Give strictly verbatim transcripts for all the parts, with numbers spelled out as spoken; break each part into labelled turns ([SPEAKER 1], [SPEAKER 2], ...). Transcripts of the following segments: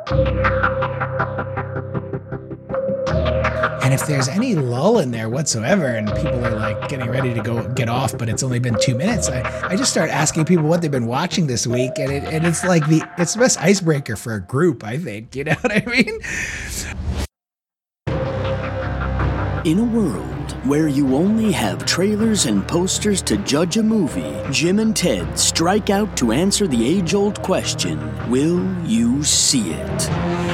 [SPEAKER 1] And if there's any lull in there whatsoever and people are like getting ready to go get off, but it's only been two minutes, I, I just start asking people what they've been watching this week. And it, and it's like the, it's the best icebreaker for a group, I think. You know what I mean?
[SPEAKER 2] In a world where you only have trailers and posters to judge a movie, Jim and Ted strike out to answer the age-old question, will you see it?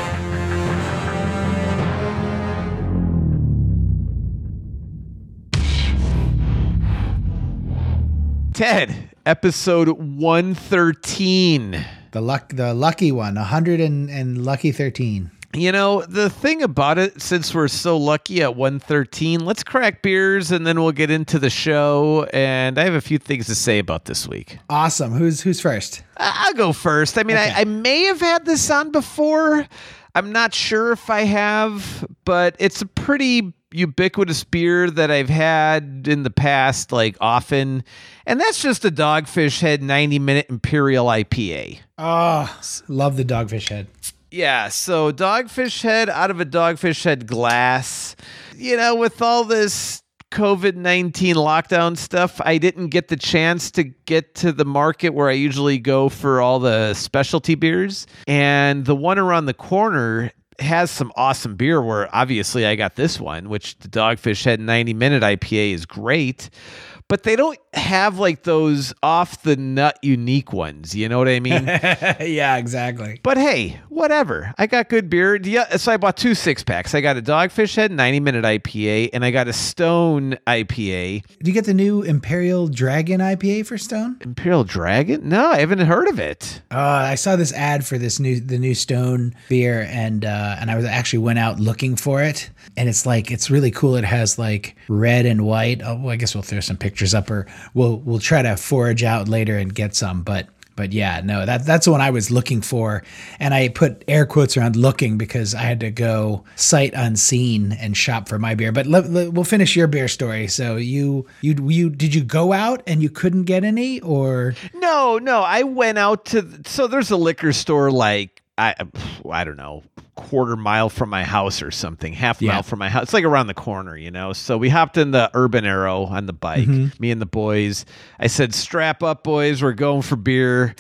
[SPEAKER 3] Ted, episode one thirteen.
[SPEAKER 1] The luck, the lucky one, one hundred and, and lucky thirteen.
[SPEAKER 3] You know, the thing about it, since we're so lucky at one thirteen, let's crack beers and then we'll get into the show. And I have a few things to say about this week.
[SPEAKER 1] Awesome. Who's who's first?
[SPEAKER 3] I'll go first. I mean, okay. I, I may have had this on before. I'm not sure if I have, but it's a pretty ubiquitous beer that I've had in the past, like often. And that's just a Dogfish Head ninety minute Imperial I P A.
[SPEAKER 1] Oh, love the Dogfish Head.
[SPEAKER 3] Yeah, so Dogfish Head out of a Dogfish Head glass. You know, with all this COVID nineteen lockdown stuff, I didn't get the chance to get to the market where I usually go for all the specialty beers. And the one around the corner has some awesome beer where obviously I got this one, which the Dogfish Head ninety minute I P A is great. But they don't have like those off the nut unique ones. You know what I mean?
[SPEAKER 1] Yeah, exactly.
[SPEAKER 3] But hey, whatever. I got good beer. Yeah, so I bought two six packs. I got a Dogfish Head ninety minute I P A and I got a Stone I P A.
[SPEAKER 1] Did you get the new Imperial Dragon I P A for Stone?
[SPEAKER 3] Imperial Dragon? No, I haven't heard of it.
[SPEAKER 1] Uh, I saw this ad for this new the new Stone beer, and uh, and I was actually went out looking for it. And it's like it's really cool. It has like red and white. Oh, well, I guess we'll throw some pictures up, or we'll we'll try to forage out later and get some. But but yeah, no, that that's the one I was looking for, and I put air quotes around looking because I had to go sight unseen and shop for my beer. But let, let, we'll finish your beer story. So you you you did you go out and you couldn't get any, or
[SPEAKER 3] no no I went out to so there's a liquor store like I I don't know. quarter mile from my house or something, half
[SPEAKER 1] yeah.
[SPEAKER 3] mile from my house. It's like around the corner, you know? So we hopped in the Urban Arrow on the bike, mm-hmm. me and the boys. I said, strap up, boys. We're going for beer.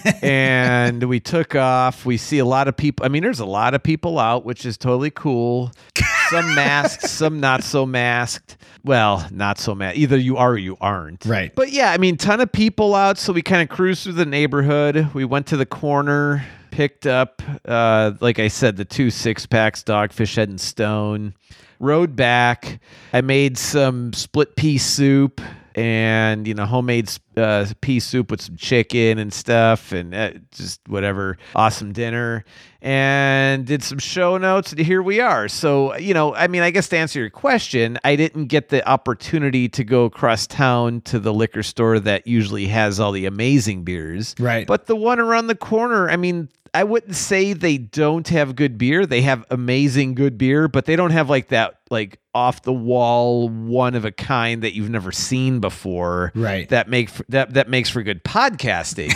[SPEAKER 3] And we took off. We see a lot of people. I mean, there's a lot of people out, which is totally cool. Some masked, some not so masked. Well, not so masked. Either you are or you aren't.
[SPEAKER 1] Right.
[SPEAKER 3] But yeah, I mean, ton of people out. So we kind of cruised through the neighborhood. We went to the corner, picked up, uh, like I said, the two six packs, Dogfish Head and Stone, rode back. I made some split pea soup and, you know, homemade uh, pea soup with some chicken and stuff and uh, just whatever. Awesome dinner and did some show notes. And here we are. So, you know, I mean, I guess to answer your question, I didn't get the opportunity to go across town to the liquor store that usually has all the amazing beers.
[SPEAKER 1] Right.
[SPEAKER 3] But the one around the corner, I mean, I wouldn't say they don't have good beer. They have amazing good beer, but they don't have like that, like off the wall, one of a kind that you've never seen before.
[SPEAKER 1] Right.
[SPEAKER 3] That make for, that that makes for good podcasting.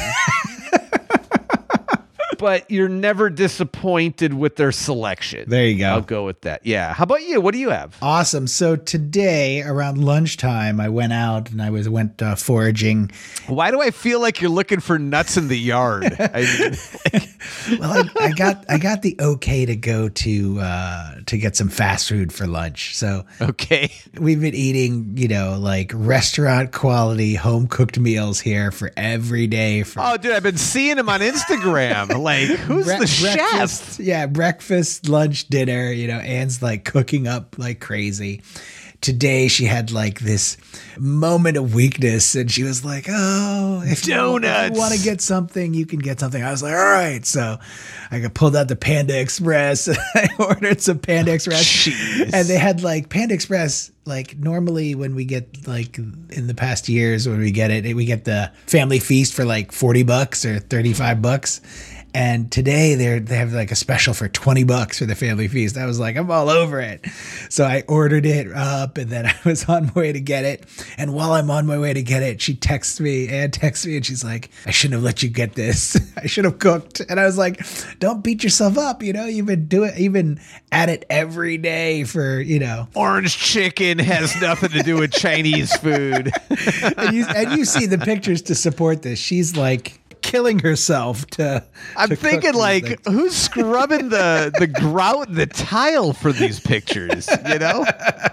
[SPEAKER 3] But you're never disappointed with their selection.
[SPEAKER 1] There you go.
[SPEAKER 3] I'll go with that. Yeah. How about you? What do you have?
[SPEAKER 1] Awesome. So today around lunchtime, I went out and I was went uh, foraging.
[SPEAKER 3] Why do I feel like you're looking for nuts in the yard? I mean, like...
[SPEAKER 1] well, I, I got I got the okay to go to uh, to get some fast food for lunch. So
[SPEAKER 3] okay,
[SPEAKER 1] we've been eating, you know, like restaurant quality home cooked meals here for every day. For
[SPEAKER 3] oh, dude, I've been seeing him on Instagram. Like, who's Bre- the chef?
[SPEAKER 1] Yeah, breakfast, lunch, dinner. You know, Anne's like cooking up like crazy. Today she had like this moment of weakness and she was like, oh, if
[SPEAKER 3] donuts.
[SPEAKER 1] you, you want to get something, you can get something. I was like, all right. So I got pulled out the Panda Express. I ordered some Panda Express.
[SPEAKER 3] Jeez.
[SPEAKER 1] And they had like Panda Express. Like normally when we get like in the past years when we get it, we get the family feast for like forty bucks or thirty-five bucks. And today they're they have like a special for twenty bucks for the family feast. I was like, I'm all over it. So I ordered it up, and then I was on my way to get it. And while I'm on my way to get it, she texts me and texts me, and she's like, I shouldn't have let you get this. I should have cooked. And I was like, don't beat yourself up. You know, you've been doing, you've been at it every day for, you know.
[SPEAKER 3] Orange chicken has nothing to do with Chinese food.
[SPEAKER 1] and, you, and you see the pictures to support this. She's like killing herself to.
[SPEAKER 3] I'm
[SPEAKER 1] to
[SPEAKER 3] thinking like,
[SPEAKER 1] things.
[SPEAKER 3] who's scrubbing the the grout and the tile for these pictures? You know.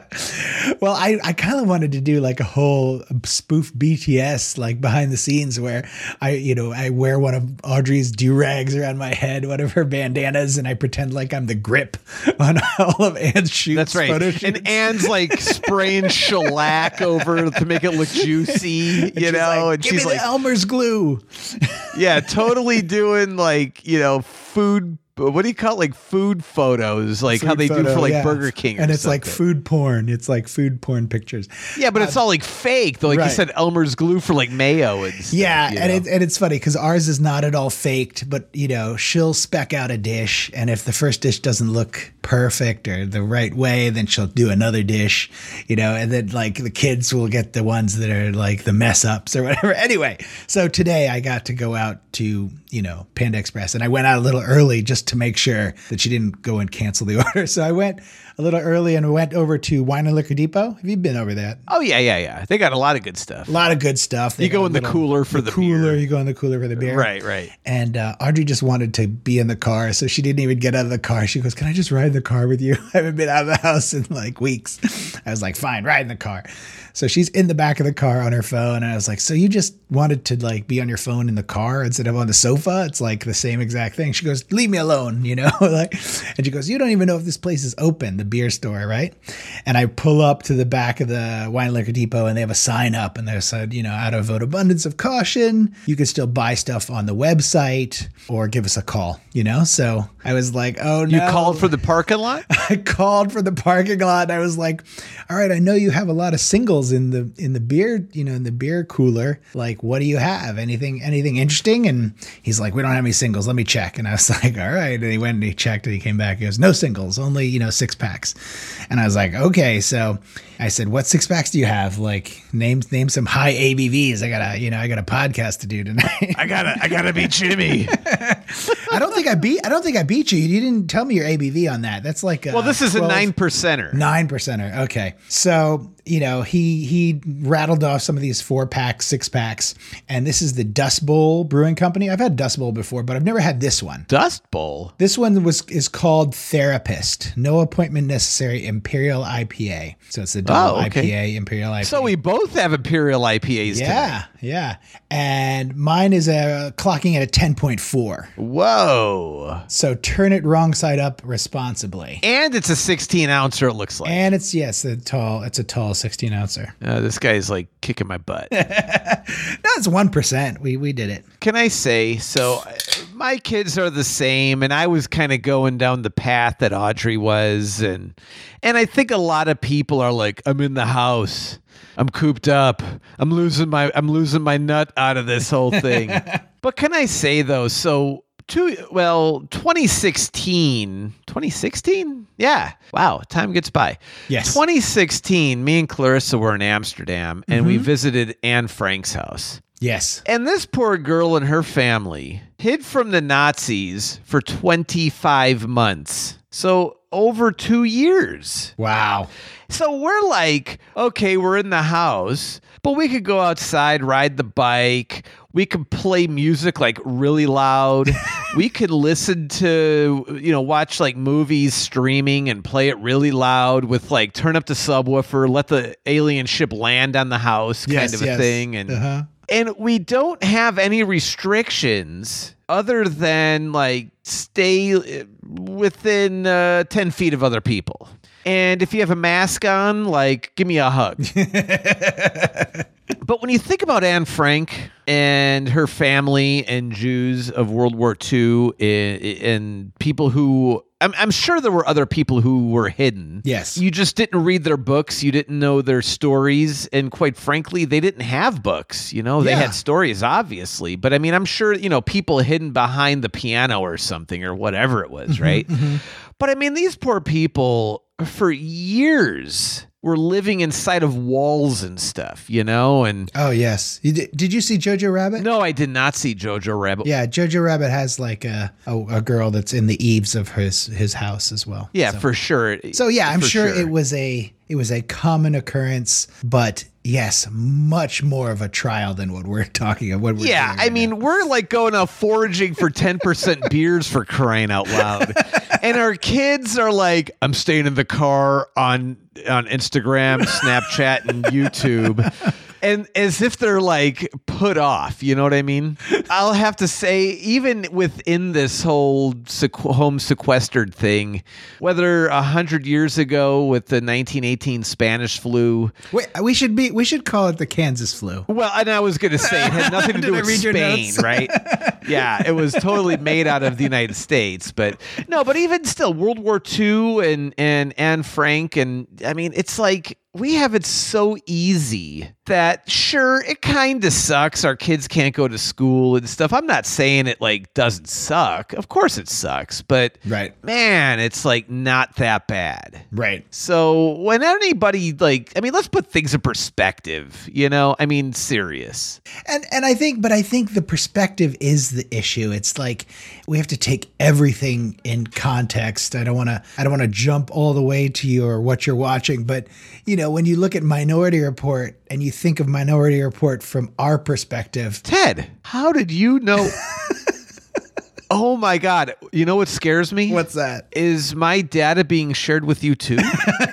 [SPEAKER 1] Well, I, I kind of wanted to do like a whole spoof B T S, like behind the scenes, where I, you know, I wear one of Audrey's do-rags around my head, one of her bandanas, and I pretend like I'm the grip on all of Anne's shoots.
[SPEAKER 3] That's right.
[SPEAKER 1] Photo shoots.
[SPEAKER 3] And Anne's like spraying shellac over to make it look juicy, you
[SPEAKER 1] she's
[SPEAKER 3] know,
[SPEAKER 1] like,
[SPEAKER 3] and
[SPEAKER 1] give
[SPEAKER 3] she's
[SPEAKER 1] me
[SPEAKER 3] like,
[SPEAKER 1] the Elmer's glue.
[SPEAKER 3] yeah, totally doing like, you know, food. What do you call it? Like food photos, like
[SPEAKER 1] Food
[SPEAKER 3] how they do
[SPEAKER 1] photo,
[SPEAKER 3] for like
[SPEAKER 1] yeah.
[SPEAKER 3] Burger King. Or
[SPEAKER 1] and it's like
[SPEAKER 3] something.
[SPEAKER 1] food porn. It's like food porn pictures.
[SPEAKER 3] Yeah, but it's all like fake. Though, like
[SPEAKER 1] right.
[SPEAKER 3] you said, Elmer's glue for like mayo and stuff.
[SPEAKER 1] Yeah,
[SPEAKER 3] you
[SPEAKER 1] and
[SPEAKER 3] know?
[SPEAKER 1] it, and it's funny because ours is not at all faked, but you know she'll spec out a dish, and if the first dish doesn't look perfect or the right way, then she'll do another dish, you know, and then like the kids will get the ones that are like the mess ups or whatever. Anyway, so today I got to go out to, you know, Panda Express, and I went out a little early just to make sure that she didn't go and cancel the order. So I went a little early and went over to Wine and Liquor Depot. Have you been over there?
[SPEAKER 3] Oh yeah, yeah, yeah. They got a lot of good stuff.
[SPEAKER 1] A lot of good stuff. They
[SPEAKER 3] You go
[SPEAKER 1] got a
[SPEAKER 3] in the
[SPEAKER 1] little-
[SPEAKER 3] cooler for the
[SPEAKER 1] cooler.
[SPEAKER 3] beer.
[SPEAKER 1] You go in the cooler for the beer.
[SPEAKER 3] Right, right.
[SPEAKER 1] And uh, Audrey just wanted to be in the car, so she didn't even get out of the car. She goes, "Can I just ride in the car with you? I haven't been out of the house in like weeks." I was like, "Fine, ride in the car." So she's in the back of the car on her phone, and I was like, "So you just wanted to like be on your phone in the car instead of on the sofa? It's like the same exact thing." She goes, "Leave me alone," you know, like, and she goes, "You don't even know if this place is open, the beer store, right?" And I pull up to the back of the Wine and Liquor Depot, and they have a sign up, and they said, you know, out of an abundance of caution, you can still buy stuff on the website or give us a call, you know? So I was like, oh no.
[SPEAKER 3] You called for the parking lot?
[SPEAKER 1] I called for the parking lot, and I was like, all right, I know you have a lot of singles in the in the beer, you know, in the beer cooler. Like, what do you have? Anything anything interesting? And he's like, we don't have any singles. Let me check. And I was like, all right. And he went and he checked, and he came back. He goes, no singles, only, you know, six packs. And I was like, okay. So I said, what six packs do you have? Like, name name some high A B Vs. I gotta, you know, I got a podcast to do tonight.
[SPEAKER 3] I gotta, I gotta be Jimmy.
[SPEAKER 1] I don't think I beat. I don't think I beat you. You didn't tell me your A B V on that. That's like a
[SPEAKER 3] Well, this is a
[SPEAKER 1] twelve
[SPEAKER 3] nine percenter.
[SPEAKER 1] Nine percenter. Okay. So, you know, he he rattled off some of these four packs, six packs, and this is the Dust Bowl Brewing Company. I've had Dust Bowl before, but I've never had this one.
[SPEAKER 3] Dust Bowl.
[SPEAKER 1] This one was is called Therapist. No appointment necessary. Imperial I P A. So it's the double
[SPEAKER 3] Oh, okay.
[SPEAKER 1] I P A, Imperial I P A.
[SPEAKER 3] So we both have Imperial I P As
[SPEAKER 1] yeah,
[SPEAKER 3] tonight.
[SPEAKER 1] yeah. And mine is uh, clocking at a ten point four.
[SPEAKER 3] Whoa.
[SPEAKER 1] So turn it wrong side up responsibly.
[SPEAKER 3] And it's a sixteen ouncer, it looks like.
[SPEAKER 1] And it's, yes, a tall, it's a tall sixteen ouncer.
[SPEAKER 3] Uh, this guy's like kicking my butt.
[SPEAKER 1] That's one percent. We we did it.
[SPEAKER 3] Can I say, so uh, my kids are the same, and I was kind of going down the path that Audrey was, and and I think a lot of people are like, I'm in the house, I'm cooped up, I'm losing my I'm losing my nut out of this whole thing. But can I say though, so two well, twenty sixteen, twenty sixteen, yeah, wow, time gets by.
[SPEAKER 1] Yes.
[SPEAKER 3] twenty sixteen, me and Clarissa were in Amsterdam, and we visited Anne Frank's house.
[SPEAKER 1] Yes.
[SPEAKER 3] And this poor girl and her family hid from the Nazis for twenty-five months. So over two years.
[SPEAKER 1] Wow.
[SPEAKER 3] So we're like, okay, we're in the house, but we could go outside, ride the bike. We could play music like really loud. We could listen to, you know, watch like movies streaming and play it really loud with like turn up the subwoofer, let the alien ship land on the house kind
[SPEAKER 1] Yes,
[SPEAKER 3] of a
[SPEAKER 1] yes.
[SPEAKER 3] thing. And
[SPEAKER 1] Uh-huh.
[SPEAKER 3] and we don't have any restrictions other than like stay within uh, ten feet of other people. And if you have a mask on, like, give me a hug. But when you think about Anne Frank and her family and Jews of World War Two and, and people who, I'm, I'm sure there were other people who were hidden.
[SPEAKER 1] Yes.
[SPEAKER 3] You just didn't read their books. You didn't know their stories. And quite frankly, they didn't have books. You know, they
[SPEAKER 1] Yeah.
[SPEAKER 3] had stories, obviously. But I mean, I'm sure, you know, people hidden behind the piano or something or whatever it was, right? But I mean, these poor people for years were living inside of walls and stuff, you know? And
[SPEAKER 1] Oh, yes. You did, did you see Jojo Rabbit?
[SPEAKER 3] no, I did not see Jojo Rabbit.
[SPEAKER 1] Yeah, Jojo Rabbit has like a, a, a girl that's in the eaves of his his house as well.
[SPEAKER 3] Yeah,
[SPEAKER 1] So-
[SPEAKER 3] for sure.
[SPEAKER 1] So yeah, I'm
[SPEAKER 3] For
[SPEAKER 1] sure, it was a it was a common occurrence, but yes, much more of a trial than what we're talking about. What we're
[SPEAKER 3] Yeah,
[SPEAKER 1] doing
[SPEAKER 3] I
[SPEAKER 1] right
[SPEAKER 3] mean,
[SPEAKER 1] now.
[SPEAKER 3] we're like going out foraging for ten percent beers for crying out loud. And our kids are like, I'm staying in the car on on Instagram, Snapchat, and YouTube. And as if they're like put off, you know what I mean? I'll have to say, even within this whole sequ- home sequestered thing, whether a hundred years ago with the nineteen eighteen Spanish flu,
[SPEAKER 1] Wait, we should be we should call it the Kansas flu.
[SPEAKER 3] well, and I was going to say it had nothing to do
[SPEAKER 1] Did I
[SPEAKER 3] with
[SPEAKER 1] read your
[SPEAKER 3] Spain,
[SPEAKER 1] notes?
[SPEAKER 3] right? Yeah, it was totally made out of the United States, but no, but even still, World War Two and and Anne Frank, and I mean, it's like we have it so easy that sure, it kind of sucks. Our kids can't go to school and stuff. I'm not saying it like doesn't suck. Of course, it sucks, but
[SPEAKER 1] Right.
[SPEAKER 3] man, it's like not that bad.
[SPEAKER 1] Right.
[SPEAKER 3] So when anybody like, I mean, let's put things in perspective, you know, I mean, serious.
[SPEAKER 1] And and I think but I think the perspective is the issue. It's like we have to take everything in context. I don't want to I don't want to jump all the way to your what you're watching, but you know, when you look at Minority Report and you think of Minority Report from our perspective,
[SPEAKER 3] Ted, how did you know? Oh my God. You know what scares me?
[SPEAKER 1] what's that?
[SPEAKER 3] Is my data being shared with you too?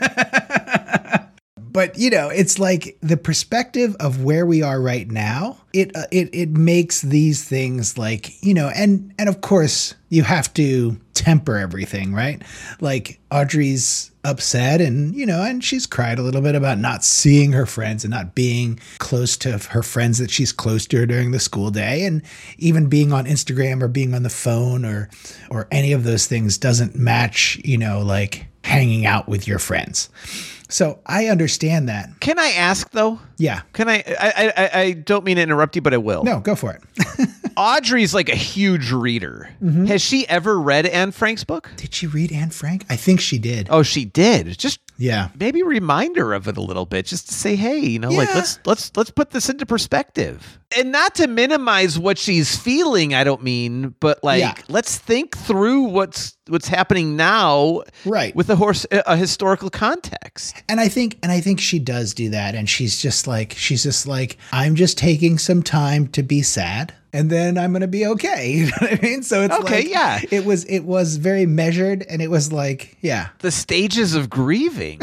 [SPEAKER 1] But you know, it's like the perspective of where we are right now. It uh, it it makes these things like, you know, and and of course you have to temper everything, right? Like Audrey's upset and, you know, and she's cried a little bit about not seeing her friends and not being close to her friends that she's close to during the school day. And even being on Instagram or being on the phone or or any of those things doesn't match, you know, like hanging out with your friends. So I understand that.
[SPEAKER 3] Can I ask though?
[SPEAKER 1] Yeah.
[SPEAKER 3] Can I, I, I, I don't mean to interrupt you, but I will.
[SPEAKER 1] No, go for it.
[SPEAKER 3] Audrey's like a huge reader.
[SPEAKER 1] Mm-hmm.
[SPEAKER 3] Has she ever read Anne Frank's book?
[SPEAKER 1] Did she read Anne Frank? I think she did.
[SPEAKER 3] Oh, she did. Just
[SPEAKER 1] Yeah.
[SPEAKER 3] maybe remind her of it a little bit, just to say, hey, you know, like
[SPEAKER 1] Yeah.
[SPEAKER 3] let's let's let's put this into perspective, and not to minimize what she's feeling. I don't mean, but like
[SPEAKER 1] Yeah.
[SPEAKER 3] let's think through what's what's happening now,
[SPEAKER 1] Right.
[SPEAKER 3] with a horse a historical context.
[SPEAKER 1] And I think and I think she does do that. And she's just like she's just like, I'm just taking some time to be sad. And then I'm gonna be okay. You know what I mean? So it's
[SPEAKER 3] Okay,
[SPEAKER 1] like,
[SPEAKER 3] yeah.
[SPEAKER 1] It was it was very measured and it was like, yeah.
[SPEAKER 3] The stages of grieving.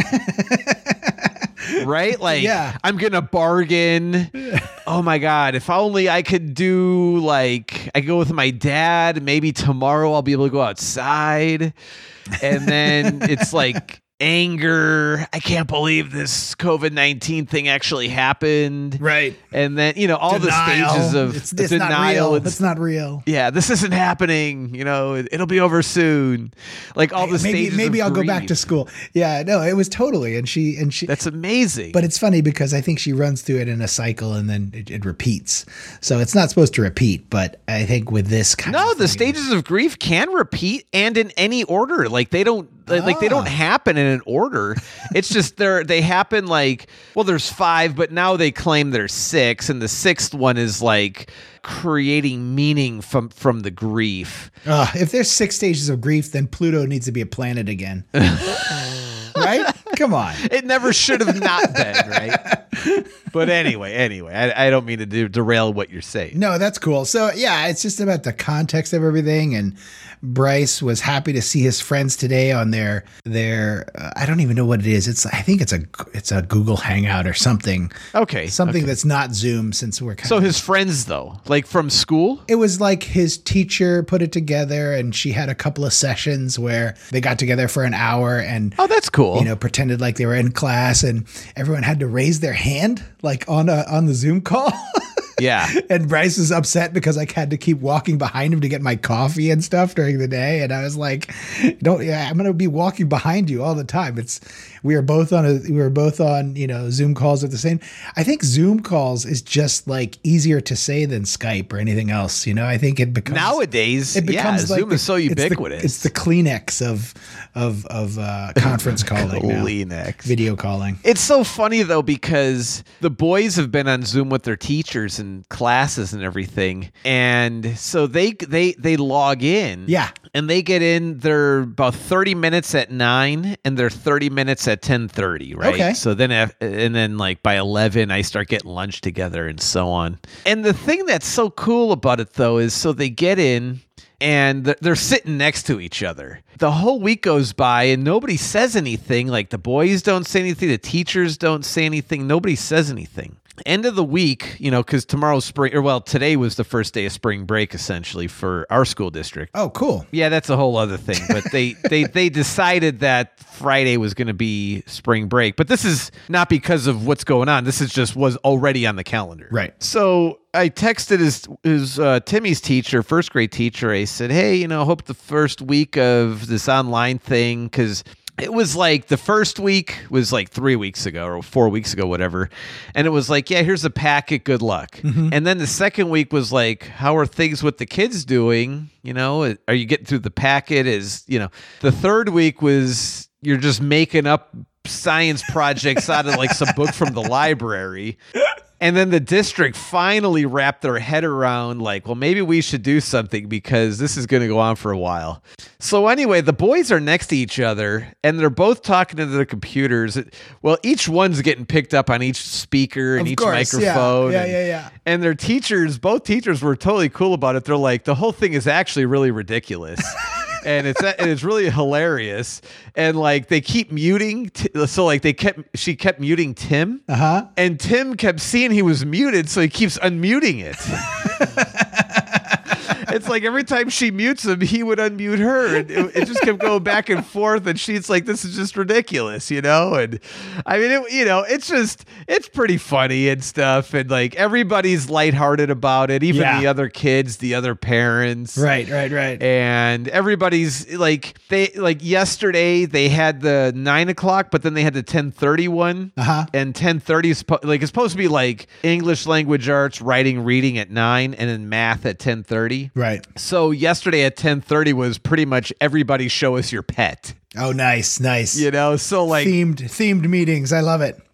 [SPEAKER 3] Right? Like,
[SPEAKER 1] Yeah.
[SPEAKER 3] I'm going to bargain. Oh my God. If only I could do like, I go with my dad. Maybe tomorrow I'll be able to go outside. And then it's like anger. I can't believe this COVID nineteen thing actually happened.
[SPEAKER 1] Right.
[SPEAKER 3] And then, you know, all the stages of
[SPEAKER 1] it's, it's
[SPEAKER 3] denial.
[SPEAKER 1] not real.
[SPEAKER 3] It's-
[SPEAKER 1] It's not real.
[SPEAKER 3] yeah, this isn't happening. You know, it, it'll be over soon. Like all the
[SPEAKER 1] maybe
[SPEAKER 3] stages.
[SPEAKER 1] maybe
[SPEAKER 3] of
[SPEAKER 1] I'll go back
[SPEAKER 3] grief.
[SPEAKER 1] to school. Yeah, no, it was totally and she and she
[SPEAKER 3] That's amazing.
[SPEAKER 1] But it's funny because I think she runs through it in a cycle and then it, it repeats. So it's not supposed to repeat, but I think with this kind
[SPEAKER 3] no,
[SPEAKER 1] of
[SPEAKER 3] the
[SPEAKER 1] thing-
[SPEAKER 3] stages of grief can repeat and in any order. Like they don't like, like they don't
[SPEAKER 1] Ah.
[SPEAKER 3] happen in an order. It's just they're they happen like, well, there's five, but now they claim there's six, and the sixth one is like creating meaning from from the grief.
[SPEAKER 1] Uh, if there's six stages of grief, then Pluto needs to be a planet again. Right? Come on.
[SPEAKER 3] It never should have not been, right? But anyway, anyway, I, I don't mean to de- derail what you're saying.
[SPEAKER 1] No, that's cool. So yeah, it's just about the context of everything. And Bryce was happy to see his friends today on their their. Uh, I don't even know what it is. It's I think it's a it's a Google Hangout or something.
[SPEAKER 3] Okay,
[SPEAKER 1] Something
[SPEAKER 3] okay.
[SPEAKER 1] that's not Zoom since we're kind
[SPEAKER 3] So
[SPEAKER 1] of,
[SPEAKER 3] his friends though, like from school.
[SPEAKER 1] it was like his teacher put it together, and she had a couple of sessions where they got together for an hour and.
[SPEAKER 3] Oh, that's cool. cool.
[SPEAKER 1] you know, pretended like they were in class, and everyone had to raise their hand like on a, on the Zoom call.
[SPEAKER 3] Yeah.
[SPEAKER 1] And Bryce was upset because I had to keep walking behind him to get my coffee and stuff during the day. And I was like, don't, yeah, I'm going to be walking behind you all the time. It's, we were both on a, we were both on, you know, Zoom calls at the same. I think Zoom calls is just like easier to say than Skype or anything else. You know, I think it becomes
[SPEAKER 3] nowadays,
[SPEAKER 1] it becomes
[SPEAKER 3] yeah,
[SPEAKER 1] like
[SPEAKER 3] Zoom
[SPEAKER 1] the,
[SPEAKER 3] is so ubiquitous.
[SPEAKER 1] It's the, it's the Kleenex of, of, of, uh, conference calling.
[SPEAKER 3] Kleenex.
[SPEAKER 1] Now. Video calling.
[SPEAKER 3] It's so funny though, because the boys have been on Zoom with their teachers and classes and everything, and so they they they log in,
[SPEAKER 1] yeah,
[SPEAKER 3] and they get in. They're about thirty minutes at nine, and they're thirty minutes at ten thirty, right?
[SPEAKER 1] Okay.
[SPEAKER 3] So then, and then like by eleven, I start getting lunch together and so on. And the thing that's so cool about it though is, so they get in. And they're sitting next to each other. The whole week goes by and nobody says anything. Like the boys don't say anything. The teachers don't say anything. Nobody says anything. End of the week, you know, because tomorrow's spring, or well, today was the first day of spring break, essentially, for our school district.
[SPEAKER 1] Oh, cool.
[SPEAKER 3] Yeah, that's a whole other thing. But they they they decided that Friday was going to be spring break. But this is not because of what's going on. This is just was already on the calendar.
[SPEAKER 1] Right.
[SPEAKER 3] So I texted his his uh, Timmy's teacher, first grade teacher. I said, hey, you know, hope the first week of this online thing, because it was like the first week was like three weeks ago or four weeks ago, whatever. And it was like, yeah, here's a packet. Good luck. Mm-hmm. And then the second week was like, how are things with the kids doing? You know, are you getting through the packet? Is, you know, the third week was you're just making up science projects out of like some book from the library. And then the district finally wrapped their head around like, well, maybe we should do something because this is going to go on for a while. So anyway, the boys are next to each other and they're both talking to their computers. Well, each one's getting picked up on each speaker and
[SPEAKER 1] of
[SPEAKER 3] each
[SPEAKER 1] course,
[SPEAKER 3] microphone.
[SPEAKER 1] Yeah,
[SPEAKER 3] and,
[SPEAKER 1] yeah, yeah, yeah.
[SPEAKER 3] And their teachers, both teachers were totally cool about it. They're like, the whole thing is actually really ridiculous. And it's and it's really hilarious, and like they keep muting. T- so like they kept she kept muting Tim,
[SPEAKER 1] uh huh,
[SPEAKER 3] and Tim kept seeing he was muted, so he keeps unmuting it. It's like every time she mutes him, he would unmute her, and it, it just kept going back and forth. And she's like, "This is just ridiculous," you know. And I mean, it, you know, it's just it's pretty funny and stuff, and like everybody's lighthearted about it, even
[SPEAKER 1] yeah.
[SPEAKER 3] the other kids, the other parents,
[SPEAKER 1] right, right, right,
[SPEAKER 3] and everybody's like they like yesterday they had the nine o'clock, but then they had the ten thirty one,
[SPEAKER 1] uh-huh.
[SPEAKER 3] and ten thirty is po- like it's supposed to be like English language arts, writing, reading at nine, and then math at ten thirty.
[SPEAKER 1] Right.
[SPEAKER 3] So yesterday at ten thirty was pretty much everybody show us your pet.
[SPEAKER 1] Oh, nice, nice.
[SPEAKER 3] You know, so like
[SPEAKER 1] themed themed meetings. I love it.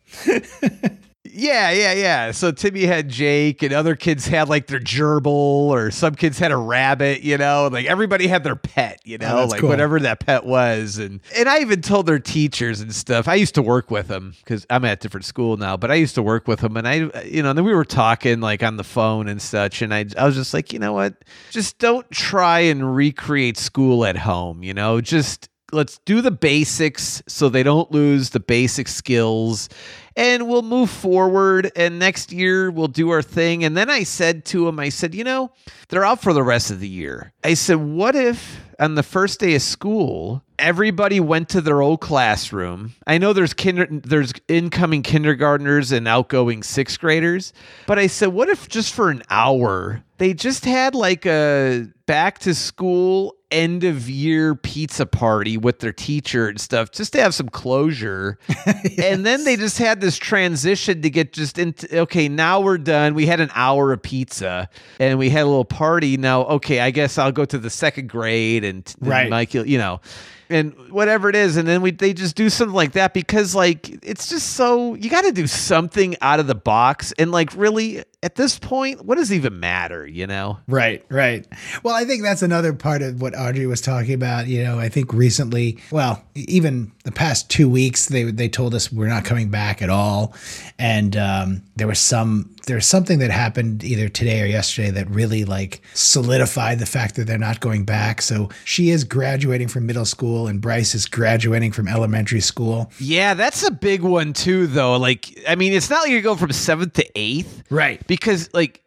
[SPEAKER 3] Yeah, yeah, yeah. So Timmy had Jake, and other kids had like their gerbil, or some kids had a rabbit, you know, like everybody had their pet, you know,
[SPEAKER 1] oh,
[SPEAKER 3] like
[SPEAKER 1] cool.
[SPEAKER 3] whatever that pet was. And and I even told their teachers and stuff. I used to work with them because I'm at a different school now, but I used to work with them. And I, you know, then we were talking like on the phone and such. And I, I was just like, you know what, just don't try and recreate school at home, you know, just let's do the basics so they don't lose the basic skills, and we'll move forward, and next year we'll do our thing. And then I said to him, I said, you know, they're out for the rest of the year. I said, what if on the first day of school, everybody went to their old classroom? I know there's kinder, there's incoming kindergartners and outgoing sixth graders, but I said, what if just for an hour, they just had like a back to school end of year pizza party with their teacher and stuff, just to have some closure. Yes. And then they just had this transition to get just into, okay, now we're done. We had an hour of pizza and we had a little party. Now, okay, I guess I'll go to the second grade and, and
[SPEAKER 1] right.
[SPEAKER 3] Mike, you know, and whatever it is. And then we, they just do something like that because like, it's just so, you got to do something out of the box. And like, really at this point, what does it even matter, you know?
[SPEAKER 1] Right, right. Well, I think that's another part of what Audrey was talking about. You know, I think recently, well, even the past two weeks, they they told us we're not coming back at all. And um, there was some, there was something that happened either today or yesterday that really like solidified the fact that they're not going back. So she is graduating from middle school and Bryce is graduating from elementary school.
[SPEAKER 3] Yeah, that's a big one too, though. Like, I mean, it's not like you go from seventh to eighth.
[SPEAKER 1] Right.
[SPEAKER 3] Because like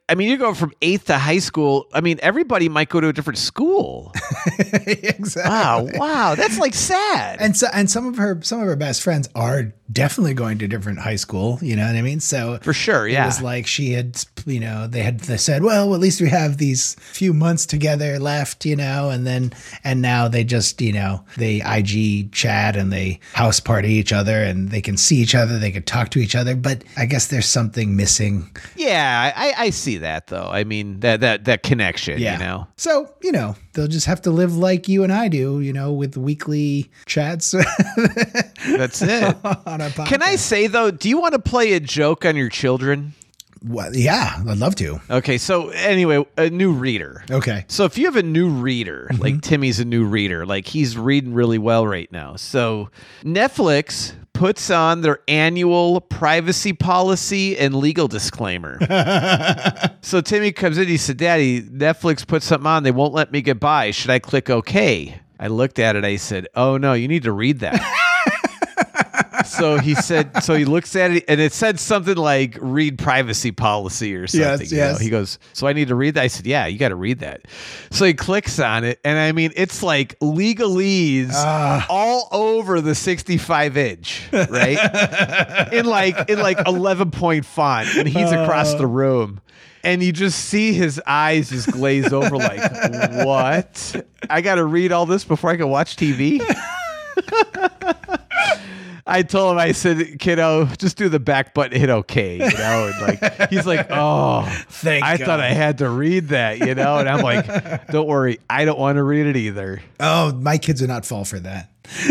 [SPEAKER 3] I mean, you go from eighth to high school. I mean, everybody might go to a different school.
[SPEAKER 1] Exactly.
[SPEAKER 3] Wow, wow, that's like sad.
[SPEAKER 1] And so, and some of her, some of her best friends are definitely going to different high school. You know what I mean? So
[SPEAKER 3] for sure, yeah.
[SPEAKER 1] It was like she had, you know, they had they said, well, at least we have these few months together left, you know, and then and now they just, you know, they I G chat and they house party each other and they can see each other, they can talk to each other, but I guess there's something missing.
[SPEAKER 3] Yeah, I, I see that though. I mean that that that connection,
[SPEAKER 1] Yeah.
[SPEAKER 3] you know.
[SPEAKER 1] So, you know, they'll just have to live like you and I do, you know, with weekly chats.
[SPEAKER 3] That's it.
[SPEAKER 1] On a podcast.
[SPEAKER 3] Can I say though, do you want to play a joke on your children?
[SPEAKER 1] Well, yeah, I'd love to.
[SPEAKER 3] Okay, so anyway, a new reader.
[SPEAKER 1] Okay.
[SPEAKER 3] So if you have a new reader,
[SPEAKER 1] Mm-hmm.
[SPEAKER 3] like Timmy's a new reader, like he's reading really well right now. So Netflix puts on their annual privacy policy and legal disclaimer. So Timmy comes in, he said, Daddy, Netflix put something on, they won't let me get by. Should I click okay? I looked at it, I said, oh no, you need to read that. So he said, so he looks at it and it said something like read privacy policy or something.
[SPEAKER 1] Yes,
[SPEAKER 3] you know?
[SPEAKER 1] yes.
[SPEAKER 3] He goes, so I need to read that? I said, yeah, you got to read that. So he clicks on it. And I mean, it's like legalese
[SPEAKER 1] Ah.
[SPEAKER 3] all over the sixty-five inch, right? in like, in like eleven point font. And he's across the room. And you just see his eyes just glaze over like, what? I got to read all this before I can watch T V? I told him, I said, kiddo, just do the back button, hit okay, you know? And like, he's like, oh,
[SPEAKER 1] Thank
[SPEAKER 3] I
[SPEAKER 1] God.
[SPEAKER 3] thought I had to read that, you know? And I'm like, don't worry, I don't want to read it either.
[SPEAKER 1] Oh, my kids would not fall for that.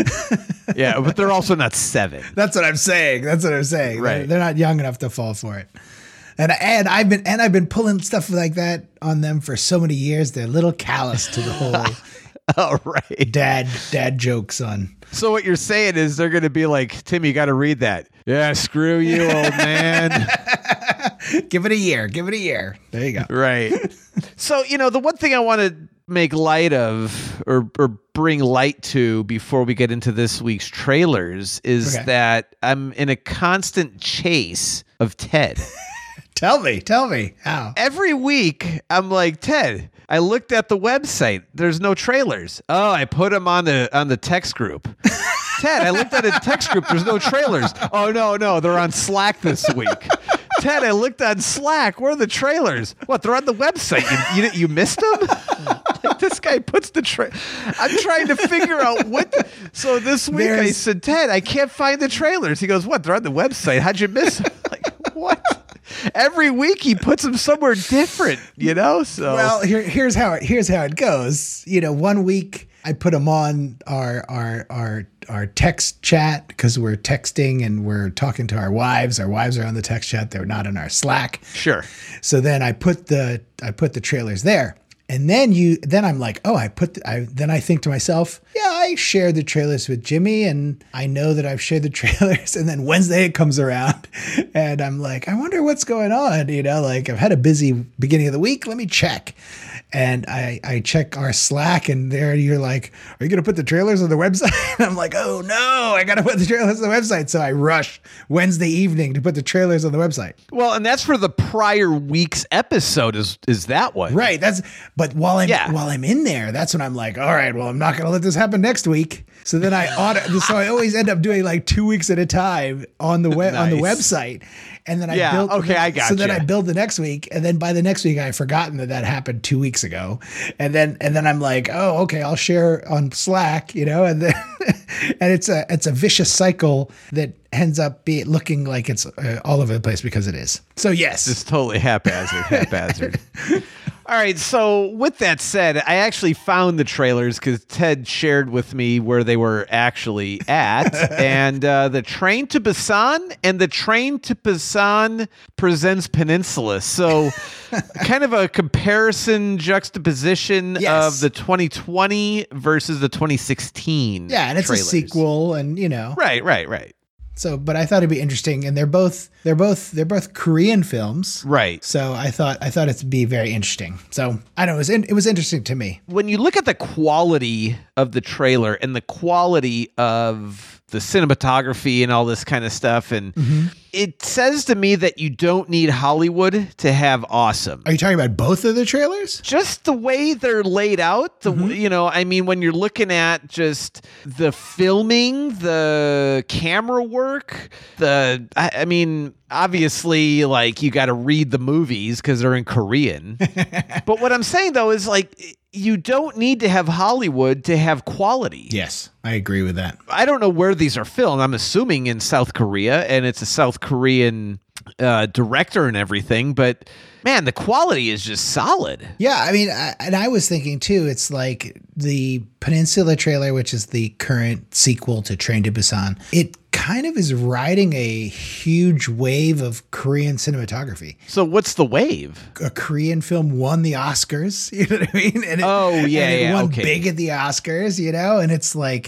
[SPEAKER 3] Yeah, but they're also not seven.
[SPEAKER 1] That's what I'm saying. That's what I'm saying.
[SPEAKER 3] Right.
[SPEAKER 1] They're, they're not young enough to fall for it. And and I've been and I've been pulling stuff like that on them for so many years. They're a little callous to the whole
[SPEAKER 3] Oh, right.
[SPEAKER 1] dad dad jokes on.
[SPEAKER 3] So what you're saying is they're going to be like, Tim, you got to read that. Yeah, screw you, old man.
[SPEAKER 1] Give it a year. Give it a year. There you go.
[SPEAKER 3] Right. So, you know, the one thing I want to make light of or, or bring light to before we get into this week's trailers is
[SPEAKER 1] Okay.
[SPEAKER 3] that I'm in a constant chase of Ted.
[SPEAKER 1] Tell me. Tell me how.
[SPEAKER 3] Every week, I'm like, Ted, I looked at the website. There's no trailers. Oh, I put them on the on the text group. Ted, I looked at a text group. There's no trailers. Oh, no, no. They're on Slack this week. Ted, I looked on Slack. Where are the trailers? What? They're on the website. You you, you missed them? Like, this guy puts the tra- I'm trying to figure out what. The- so this week I
[SPEAKER 1] There's-
[SPEAKER 3] said, Ted, I can't find the trailers. He goes, what? They're on the website. How'd you miss them? Like, what? Every week he puts them somewhere different, you know? So
[SPEAKER 1] Well, here, here's how it here's how it goes. You know, one week I put them on our our our our text chat because we're texting and we're talking to our wives. Our wives are on the text chat. They're not in our Slack.
[SPEAKER 3] sure.
[SPEAKER 1] So then I put the I put the trailers there. And then you then I'm like, oh, I put the, I then I think to myself, yeah, I shared the trailers with Jimmy and I know that I've shared the trailers. And then Wednesday it comes around and I'm like, I wonder what's going on. You know, like I've had a busy beginning of the week. Let me check. And I, I check our Slack and there you're like, are you going to put the trailers on the website? And I'm like, oh no, I got to put the trailers on the website. So I rush Wednesday evening to put the trailers on the website.
[SPEAKER 3] Well, and that's for the prior week's episode is is that one.
[SPEAKER 1] Right. That's but while I'm
[SPEAKER 3] Yeah.
[SPEAKER 1] while I'm in there, that's when I'm like, all right, well, I'm not gonna let this happen next week. So then I auto so I always end up doing like two weeks at a time on the web on the
[SPEAKER 3] Nice.
[SPEAKER 1] website. And then I
[SPEAKER 3] Yeah,
[SPEAKER 1] build
[SPEAKER 3] okay, I
[SPEAKER 1] So then I
[SPEAKER 3] gotcha.
[SPEAKER 1] build the next week, and then by the next week I've forgotten that that happened two weeks ago, and then and then I'm like, oh, okay, I'll share on Slack, you know, and then and it's a it's a vicious cycle that ends up be looking like it's uh, all over the place because it is. So yes,
[SPEAKER 3] It's totally haphazard, haphazard. All right, so with that said, I actually found the trailers because Ted shared with me where they were actually at. and uh, the Train to Busan and the Train to Busan Presents Peninsula. So kind of a comparison, juxtaposition
[SPEAKER 1] Yes.
[SPEAKER 3] of the twenty twenty versus the twenty sixteen
[SPEAKER 1] yeah, and it's
[SPEAKER 3] trailers.
[SPEAKER 1] a sequel, and you know,
[SPEAKER 3] Right, right, right.
[SPEAKER 1] So, but I thought it'd be interesting, and they're both they're both they're both Korean films,
[SPEAKER 3] Right.
[SPEAKER 1] So I thought I thought it'd be very interesting. So I don't know, it was in, it was interesting to me.
[SPEAKER 3] When you look at the quality of the trailer and the quality of the cinematography and all this kind of stuff. And mm-hmm. it says to me that you don't need Hollywood to have awesome.
[SPEAKER 1] Are you talking about both of the trailers?
[SPEAKER 3] Just the way they're laid out. The mm-hmm. you know, I mean, when you're looking at just the filming, the camera work, the I, I mean, obviously, like you got to read the movies because they're in Korean. But what I'm saying though is like, you don't need to have Hollywood to have quality.
[SPEAKER 1] Yes, I agree with that.
[SPEAKER 3] I don't know where these are filmed. I'm assuming in South Korea, and it's a South Korean uh, director and everything. But man, the quality is just solid.
[SPEAKER 1] Yeah, I mean, I, and I was thinking too, it's like the Peninsula trailer, which is the current sequel to Train to Busan. It kind of is riding a huge wave of Korean cinematography.
[SPEAKER 3] So what's the wave?
[SPEAKER 1] A Korean film won the Oscars, you know what I mean? And it,
[SPEAKER 3] oh, yeah,
[SPEAKER 1] and it
[SPEAKER 3] yeah,
[SPEAKER 1] won
[SPEAKER 3] okay.
[SPEAKER 1] big at the Oscars, you know? And it's like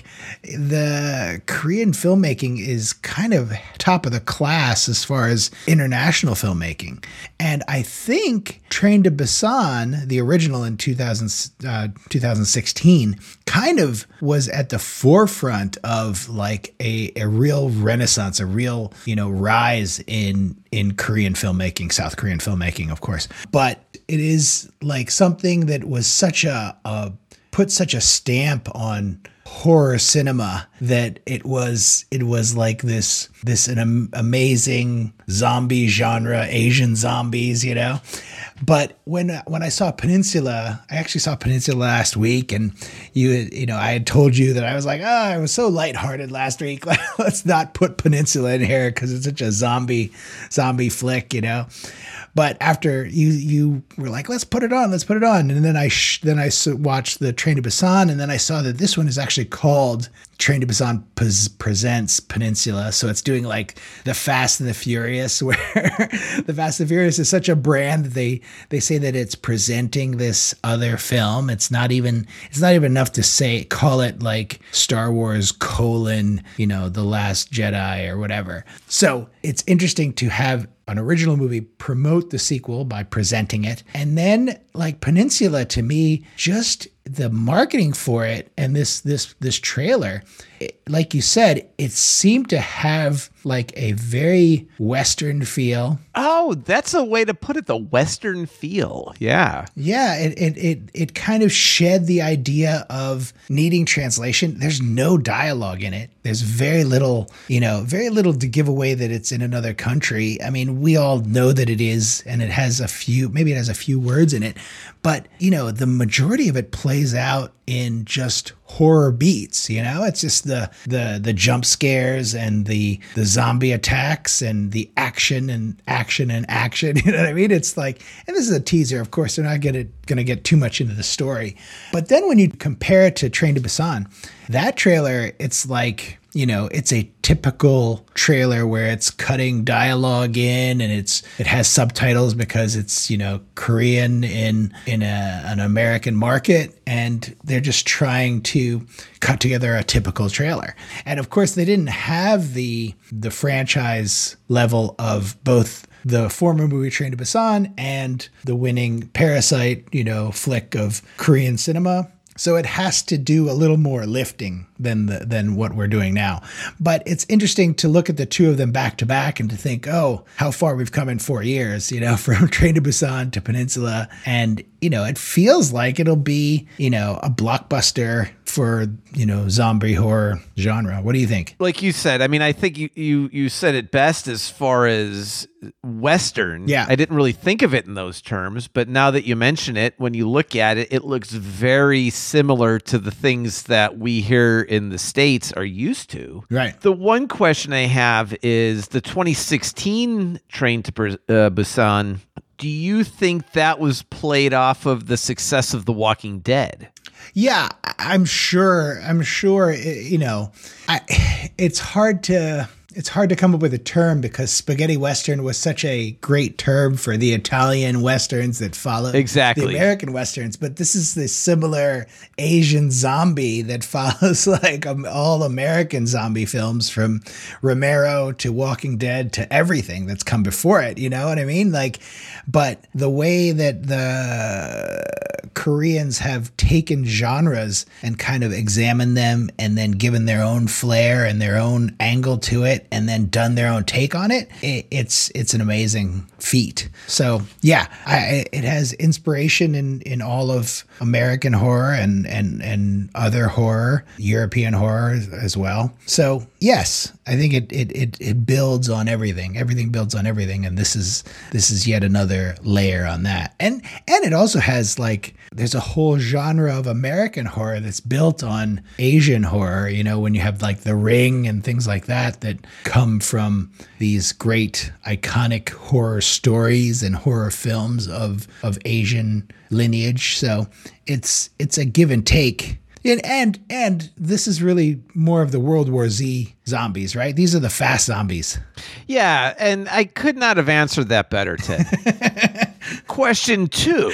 [SPEAKER 1] the Korean filmmaking is kind of top of the class as far as international filmmaking. And I think Train to Busan, the original in two thousand, uh, twenty sixteen, kind of was at the forefront of like a, a real renaissance, a real, you know, rise in in Korean filmmaking, South Korean filmmaking, of course. But it is like something that was such a, a put such a stamp on horror cinema that it was it was like this this an am- amazing zombie genre, Asian zombies, you know. But when when I saw Peninsula, I actually saw Peninsula last week, and you you know I had told you that I was like, oh, I was so lighthearted last week. Let's not put Peninsula in here because it's such a zombie zombie flick, you know. But after you you were like, let's put it on, let's put it on, and then I sh- then I watched the Train to Busan, and then I saw that this one is actually called Train to Busan P- Presents Peninsula. So it's doing like the Fast and the Furious, where the Fast and the Furious is such a brand that they they say that it's presenting this other film. It's not even it's not even enough to say call it like Star Wars colon, you know, The Last Jedi or whatever. So it's interesting to have an original movie promote the sequel by presenting it. And then like Peninsula, to me, just the marketing for it and this this this trailer, it, like you said, it seemed to have like a very Western feel.
[SPEAKER 3] Oh, that's a way to put it, the Western feel. Yeah.
[SPEAKER 1] Yeah, it it it, it kind of shed the idea of needing translation. There's no dialogue in it. There's very little, you know, very little to give away that it's in another country. I mean, we all know that it is, and it has a few, maybe it has a few words in it, but, you know, the majority of it plays out in just horror beats, you know? It's just the the the jump scares and the the zombie attacks and the action and action and action, you know what I mean? It's like, and this is a teaser, of course, they're not gonna gonna get too much into the story. But then when you compare it to Train to Busan, that trailer, it's like, you know, it's a typical trailer where it's cutting dialogue in and it's it has subtitles because it's, you know, Korean in in a, an American market, and they're just trying to cut together a typical trailer. And of course, they didn't have the the franchise level of both the former movie Train to Busan and the winning Parasite, you know, flick of Korean cinema. So it has to do a little more lifting than the, than what we're doing now. But it's interesting to look at the two of them back to back and to think, oh, how far we've come in four years, you know, from Train to Busan to Peninsula. And, you know, it feels like it'll be, you know, a blockbuster for, you know, zombie horror genre. What do you think?
[SPEAKER 3] Like you said, I mean, I think you, you, you said it best as far as Western.
[SPEAKER 1] Yeah.
[SPEAKER 3] I didn't really think of it in those terms, but now that you mention it, when you look at it, it looks very similar to the things that we here in the States are used to.
[SPEAKER 1] Right.
[SPEAKER 3] The one question I have is the twenty sixteen Train to uh, Busan. Do you think that was played off of the success of The Walking Dead?
[SPEAKER 1] Yeah, I'm sure. I'm sure, you know, I, it's hard to... It's hard to come up with a term because spaghetti Western was such a great term for the Italian Westerns that followed
[SPEAKER 3] exactly.
[SPEAKER 1] the American Westerns. But this is the similar Asian zombie that follows like um, all American zombie films, from Romero to Walking Dead to everything that's come before it. You know what I mean? Like, but the way that the Koreans have taken genres and kind of examined them and then given their own flair and their own angle to it and then done their own take on it, it it's it's an amazing feat. So yeah, I, it has inspiration in, in all of American horror and, and, and other horror, European horror as well. So yes, I think it, it, it, it builds on everything. Everything builds on everything. And this is, this is yet another layer on that. And, and it also has like, there's a whole genre of American horror that's built on Asian horror, you know, when you have like The Ring and things like that, that come from these great iconic horror stories and horror films of, of Asian lineage. So it's, it's a give and take. And, and and this is really more of the World War Z zombies, right? These are the fast zombies.
[SPEAKER 3] Yeah, and I could not have answered that better, Ted. Question two.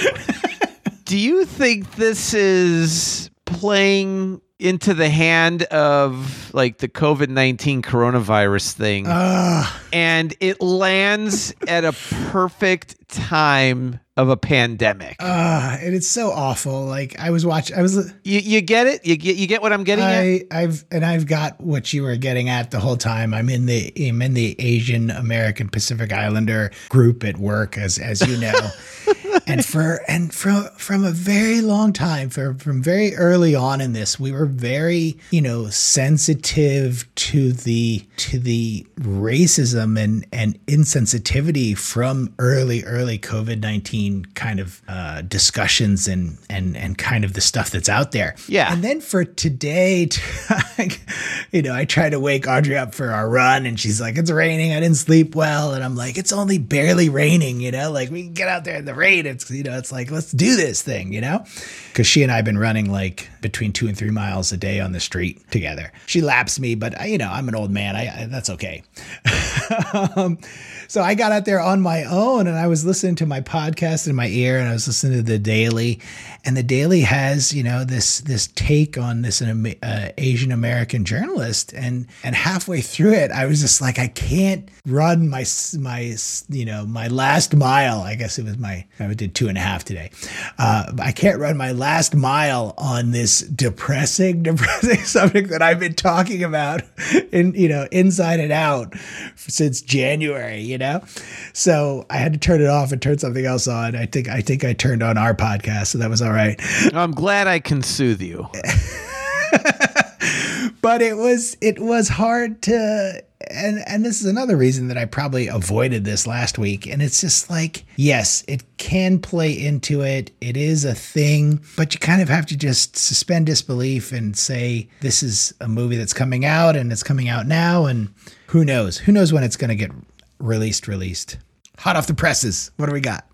[SPEAKER 3] Do you think this is playing into the hand of like the COVID nineteen coronavirus thing?
[SPEAKER 1] Uh,
[SPEAKER 3] and it lands at a perfect time of a pandemic.
[SPEAKER 1] Uh, and it's so awful. Like I was watching, I was,
[SPEAKER 3] you, you get it? You get, you get what I'm getting
[SPEAKER 1] I,
[SPEAKER 3] at?
[SPEAKER 1] I've, and I've got what you were getting at the whole time. I'm in the, I'm in the Asian American Pacific Islander group at work, as, as you know. And for, and from, from a very long time, for, from very early on in this, we were very, you know, sensitive to the, to the racism and, and insensitivity from early, early COVID nineteen kind of uh, discussions and, and, and kind of the stuff that's out there.
[SPEAKER 3] Yeah.
[SPEAKER 1] And then for today, to, you know, I tried to wake Audrey up for our run and she's like, it's raining. I didn't sleep well. And I'm like, it's only barely raining, you know, like we can get out there in the rain. It's, you know, it's like, let's do this thing, you know, because she and I have been running like between two and three miles a day on the street together. She laps me, but I, you know, I'm an old man. I, I that's okay. um, so I got out there on my own and I was listening to my podcast in my ear and I was listening to the Daily, and the Daily has, you know, this, this take on this uh, Asian American journalist. And, and halfway through it, I was just like, I can't run my, my, you know, my last mile. I guess it was my, I did two and a half today. Uh, I can't run my last mile on this depressing, depressing subject that I've been talking about in, you know, inside and out since January, you know? So I had to turn it off and turn something else on. I think, I think I turned on our podcast, so that was all right.
[SPEAKER 3] I'm glad I can soothe you.
[SPEAKER 1] But it was, it was hard to, and, and this is another reason that I probably avoided this last week. And it's just like, yes, it can play into it. It is a thing, but you kind of have to just suspend disbelief and say, this is a movie that's coming out and it's coming out now. And who knows, who knows when it's going to get released, released. Hot off the presses. What do we got?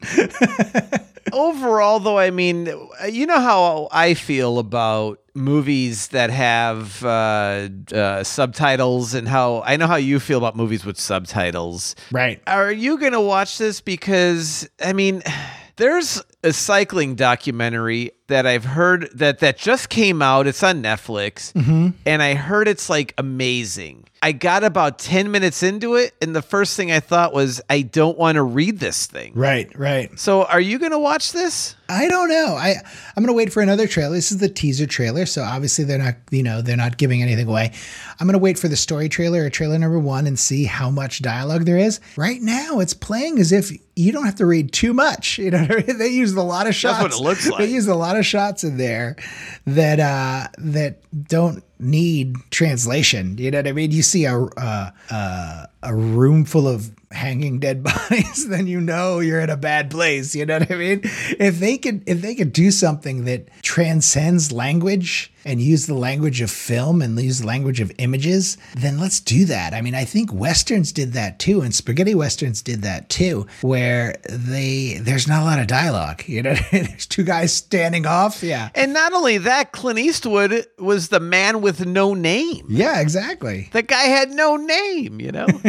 [SPEAKER 3] Overall, though, I mean, you know how I feel about movies that have uh, uh, subtitles, and how I know how you feel about movies with subtitles.
[SPEAKER 1] Right.
[SPEAKER 3] Are you going to watch this? Because, I mean, there's a cycling documentary that I've heard that, that just came out. It's on Netflix. Mm-hmm. And I heard it's like amazing. I got about ten minutes into it, and the first thing I thought was, I don't want to read this thing.
[SPEAKER 1] Right, right.
[SPEAKER 3] So are you going to watch this?
[SPEAKER 1] I don't know. I, I'm going to wait for another trailer. This is the teaser trailer, so obviously they're not, you know, they're not giving anything away. I'm going to wait for the story trailer or trailer number one and see how much dialogue there is. Right now, it's playing as if you don't have to read too much. You know what I mean? They used a lot of shots.
[SPEAKER 3] That's what it looks like.
[SPEAKER 1] They used a lot of shots in there that uh, that don't need translation. You know what I mean? You see a uh, uh, a room full of hanging dead bodies, then you know you're in a bad place. You know what I mean? If they could, if they could do something that transcends language and use the language of film and use the language of images, then let's do that. I mean, I think Westerns did that too, and spaghetti Westerns did that too, where they, there's not a lot of dialogue. You know, there's two guys standing off. Yeah.
[SPEAKER 3] And not only that, Clint Eastwood was the man with no name.
[SPEAKER 1] Yeah, exactly.
[SPEAKER 3] The guy had no name, you know?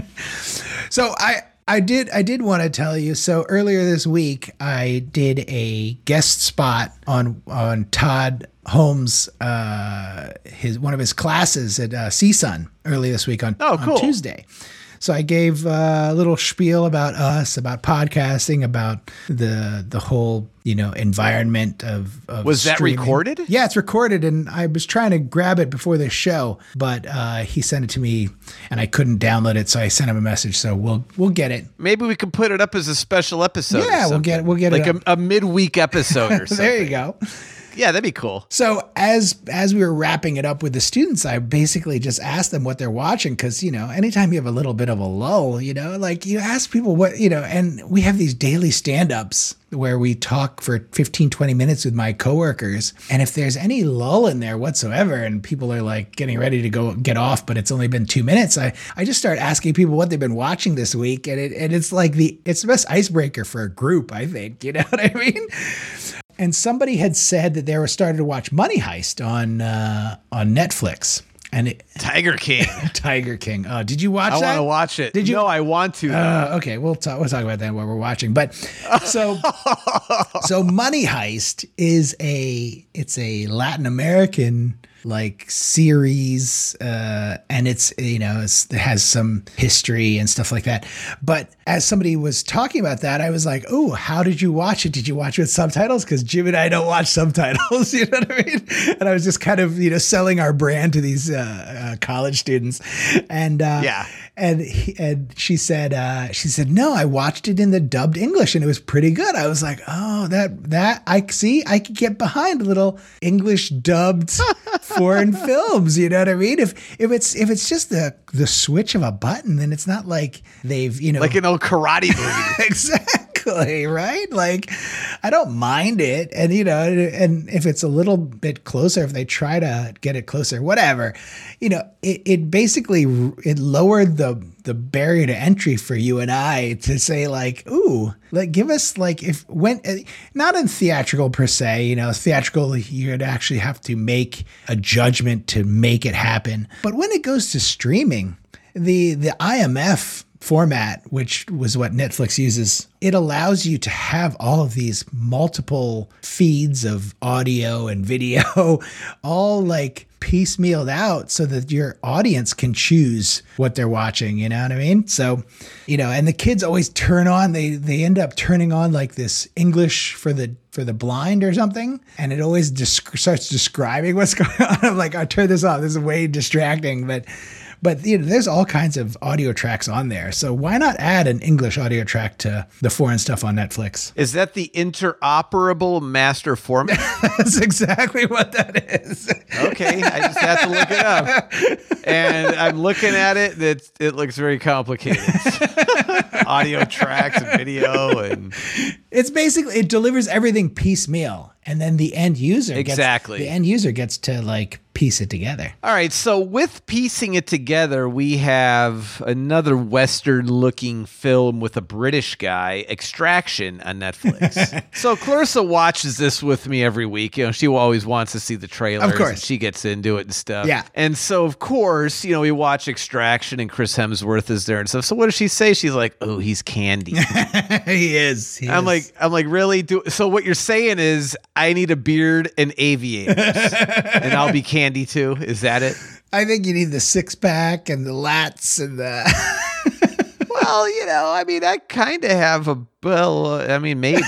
[SPEAKER 1] So I, I did I did want to tell you. So earlier this week, I did a guest spot on on Todd Holmes, uh, his one of his classes at uh, C S U N early this week on,
[SPEAKER 3] oh, cool.
[SPEAKER 1] on Tuesday. So I gave uh, a little spiel about us, about podcasting, about the the whole, you know, environment of, of
[SPEAKER 3] Was that
[SPEAKER 1] streaming.
[SPEAKER 3] recorded?
[SPEAKER 1] Yeah, it's recorded, and I was trying to grab it before the show, but uh, he sent it to me, and I couldn't download it, so I sent him a message. So we'll we'll get it.
[SPEAKER 3] Maybe we can put it up as a special episode.
[SPEAKER 1] Yeah, we'll get we'll get
[SPEAKER 3] like
[SPEAKER 1] it. Like
[SPEAKER 3] a, a midweek episode or something.
[SPEAKER 1] There you go.
[SPEAKER 3] Yeah, that'd be cool.
[SPEAKER 1] So as as we were wrapping it up with the students, I basically just asked them what they're watching, because, you know, anytime you have a little bit of a lull, you know, like you ask people what, you know, and we have these daily stand-ups where we talk for fifteen, twenty minutes with my coworkers. And if there's any lull in there whatsoever and people are like getting ready to go get off, but it's only been two minutes, I, I just start asking people what they've been watching this week. And it and it's like the it's the best icebreaker for a group, I think. You know what I mean? And somebody had said that they were starting to watch Money Heist on uh, on Netflix. And it,
[SPEAKER 3] Tiger King.
[SPEAKER 1] Tiger King. Uh, did you watch
[SPEAKER 3] I
[SPEAKER 1] that?
[SPEAKER 3] want to watch it.
[SPEAKER 1] Did you?
[SPEAKER 3] No, I want to.
[SPEAKER 1] Uh, okay, we'll talk. We'll talk about that while we're watching. But so, so Money Heist is a it's a Latin American like series, uh, and it's, you know, it's, it has some history and stuff like that. But as somebody was talking about that, I was like, oh, how did you watch it? Did you watch it with subtitles? Because Jim and I don't watch subtitles, you know what I mean? And I was just kind of, you know, selling our brand to these uh, uh, college students. And uh,
[SPEAKER 3] yeah.
[SPEAKER 1] And he, and she said, uh, she said, no, I watched it in the dubbed English and it was pretty good. I was like, oh, that, that I see, I could get behind a little English dubbed foreign films. You know what I mean? If, if it's, if it's just the, the switch of a button, then it's not like they've, you know,
[SPEAKER 3] like an old karate movie.
[SPEAKER 1] Exactly. Right. Like, I don't mind it. And, you know, and if it's a little bit closer, if they try to get it closer, whatever, you know, it, it basically, it lowered the, the barrier to entry for you and I to say like, ooh, like give us like, if when, not in theatrical per se, you know, theatrical, you'd actually have to make a judgment to make it happen. But when it goes to streaming, the, the I M F format, which was what Netflix uses, it allows you to have all of these multiple feeds of audio and video all like piecemealed out so that your audience can choose what they're watching. You know what I mean? So, you know, and the kids always turn on, they, they end up turning on like this English for the, for the blind or something. And it always desc- starts describing what's going on. I'm like, I'll turn this off. This is way distracting, but But you know, there's all kinds of audio tracks on there. So why not add an English audio track to the foreign stuff on Netflix?
[SPEAKER 3] Is that the interoperable master format?
[SPEAKER 1] That's exactly what that is.
[SPEAKER 3] Okay, I just have to look it up. And I'm looking at it, and it, it looks very complicated. Audio tracks and video. and
[SPEAKER 1] It's basically, it delivers everything piecemeal. And then the end user
[SPEAKER 3] exactly
[SPEAKER 1] gets, the end user gets to like piece it together.
[SPEAKER 3] All right. So with piecing it together, we have another Western looking film with a British guy, Extraction, on Netflix. So Clarissa watches this with me every week. You know, she always wants to see the trailers.
[SPEAKER 1] Of course.
[SPEAKER 3] She gets into it and stuff.
[SPEAKER 1] Yeah.
[SPEAKER 3] And so of course, you know, we watch Extraction and Chris Hemsworth is there and stuff. So what does she say? She's like, oh, he's Candy.
[SPEAKER 1] He is. He
[SPEAKER 3] I'm
[SPEAKER 1] is.
[SPEAKER 3] like, I'm like, really? Do so what you're saying is I need a beard and aviators and I'll be Candy too. Is that it?
[SPEAKER 1] I think you need the six pack and the lats and the.
[SPEAKER 3] Well, you know, I mean, I kind of have a, well, I mean, maybe.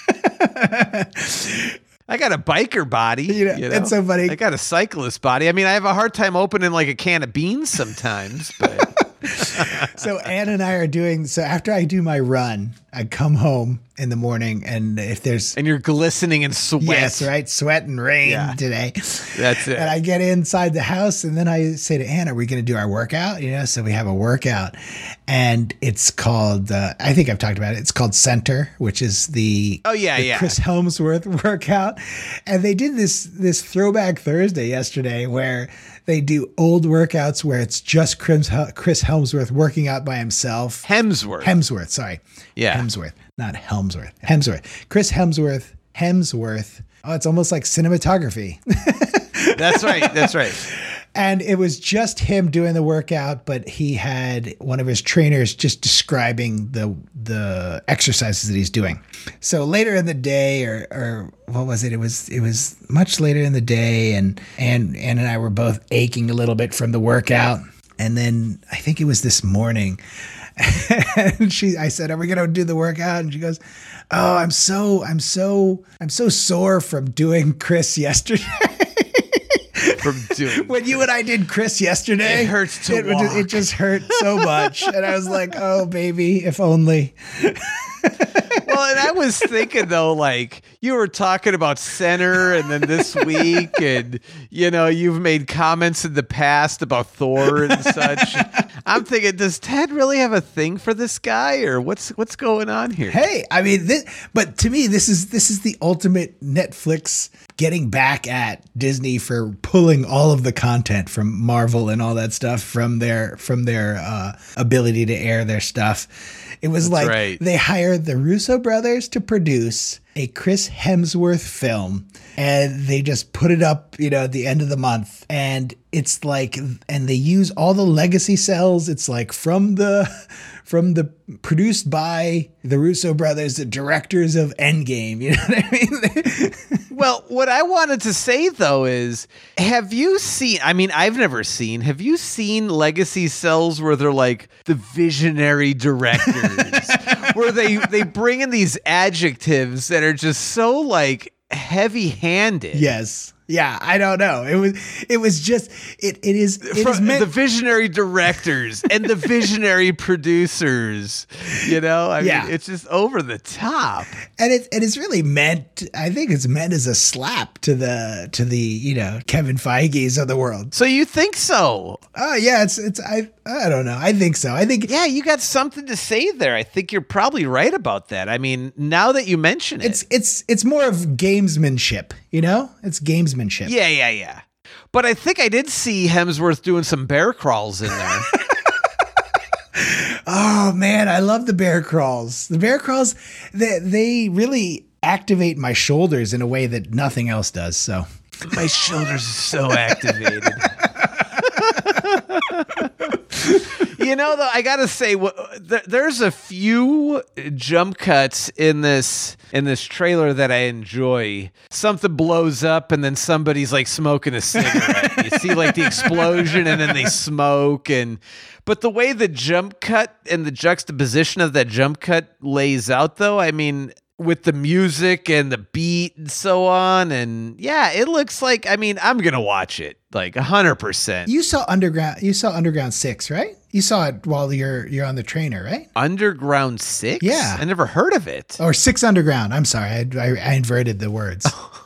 [SPEAKER 3] I got a biker body.
[SPEAKER 1] You know,
[SPEAKER 3] you know?
[SPEAKER 1] it's so funny.
[SPEAKER 3] I got a cyclist body. I mean, I have a hard time opening like a can of beans sometimes, but.
[SPEAKER 1] So Ann and I are doing, so after I do my run, I come home in the morning and if there's.
[SPEAKER 3] And you're glistening in sweat.
[SPEAKER 1] Yes, right. Sweat and rain
[SPEAKER 3] Yeah.
[SPEAKER 1] today.
[SPEAKER 3] That's it.
[SPEAKER 1] And I get inside the house and then I say to Ann, are we going to do our workout? You know, so we have a workout and it's called, uh, I think I've talked about it. It's called Center, which is the,
[SPEAKER 3] Oh, yeah,
[SPEAKER 1] the
[SPEAKER 3] yeah.
[SPEAKER 1] Chris Helmsworth workout. And they did this, this throwback Thursday yesterday where they do old workouts where it's just Chris, Chris Helmsworth working out by himself.
[SPEAKER 3] Hemsworth.
[SPEAKER 1] Hemsworth, sorry.
[SPEAKER 3] Yeah.
[SPEAKER 1] Hemsworth, not Helmsworth. Hemsworth. Chris Hemsworth. Hemsworth. Oh, it's almost like cinematography.
[SPEAKER 3] That's right. That's right.
[SPEAKER 1] And it was just him doing the workout, but he had one of his trainers just describing the the exercises that he's doing. So later in the day, or or what was it? It was it was much later in the day, and and Ann and I were both aching a little bit from the workout. And then I think it was this morning. And she, I said, "Are we going to do the workout?" And she goes, "Oh, I'm so, I'm so, I'm so sore from doing Chris yesterday."
[SPEAKER 3] From doing
[SPEAKER 1] when you and I did Chris yesterday,
[SPEAKER 3] it hurts to
[SPEAKER 1] it,
[SPEAKER 3] walk.
[SPEAKER 1] It just hurt so much. And I was like, "Oh, baby, if only."
[SPEAKER 3] Well, and I was thinking though, like you were talking about center, and then this week, and you know, you've made comments in the past about Thor and such. I'm thinking, does Ted really have a thing for this guy, or what's what's going on here?
[SPEAKER 1] Hey, I mean, this, but to me, this is this is the ultimate Netflix getting back at Disney for pulling all of the content from Marvel and all that stuff from their from their uh, ability to air their stuff. It was
[SPEAKER 3] That's
[SPEAKER 1] like
[SPEAKER 3] right.
[SPEAKER 1] They hired the Russo brothers to produce a Chris Hemsworth film, and they just put it up, you know, at the end of the month. And it's like, and they use all the legacy cells. It's like from the, from the produced by the Russo brothers, the directors of Endgame. You know what I mean?
[SPEAKER 3] Well, what I wanted to say though is, have you seen, I mean, I've never seen, have you seen legacy cells where they're like the visionary directors, where they, they bring in these adjectives that are just so like heavy handed?
[SPEAKER 1] Yes. Yeah, I don't know. It was it was just it it is it
[SPEAKER 3] From
[SPEAKER 1] is meant
[SPEAKER 3] the visionary directors and the visionary producers, you know, I
[SPEAKER 1] Yeah.
[SPEAKER 3] mean, it's just over the top.
[SPEAKER 1] and it and it's really meant, I think it's meant as a slap to the to the, you know, Kevin Feige's of the world.
[SPEAKER 3] So you think so?
[SPEAKER 1] Oh yeah, it's it's I I don't know. I think so. I think
[SPEAKER 3] Yeah, you got something to say there. I think you're probably right about that. I mean, now that you mention it.
[SPEAKER 1] it's it's it's more of gamesmanship, you know? It's gamesmanship.
[SPEAKER 3] Yeah, yeah, yeah. But I think I did see Hemsworth doing some bear crawls in there.
[SPEAKER 1] Oh man, I love the bear crawls. The bear crawls, they they really activate my shoulders in a way that nothing else does. So
[SPEAKER 3] My shoulders are so activated. You know, though, I gotta say, wh- th- there's a few jump cuts in this in this trailer that I enjoy. Something blows up, and then somebody's like smoking a cigarette. You see, like the explosion, and then they smoke, and but the way the jump cut and the juxtaposition of that jump cut lays out, though, I mean, with the music and the beat and so on, and yeah, it looks like. I mean, I'm gonna watch it like a hundred percent.
[SPEAKER 1] you saw Underground you saw Underground six, right? You saw it while you're you're on the trainer, right?
[SPEAKER 3] Underground Six?
[SPEAKER 1] Yeah.
[SPEAKER 3] I never heard of it.
[SPEAKER 1] Or Six Underground. I'm sorry, I, I, I inverted the words.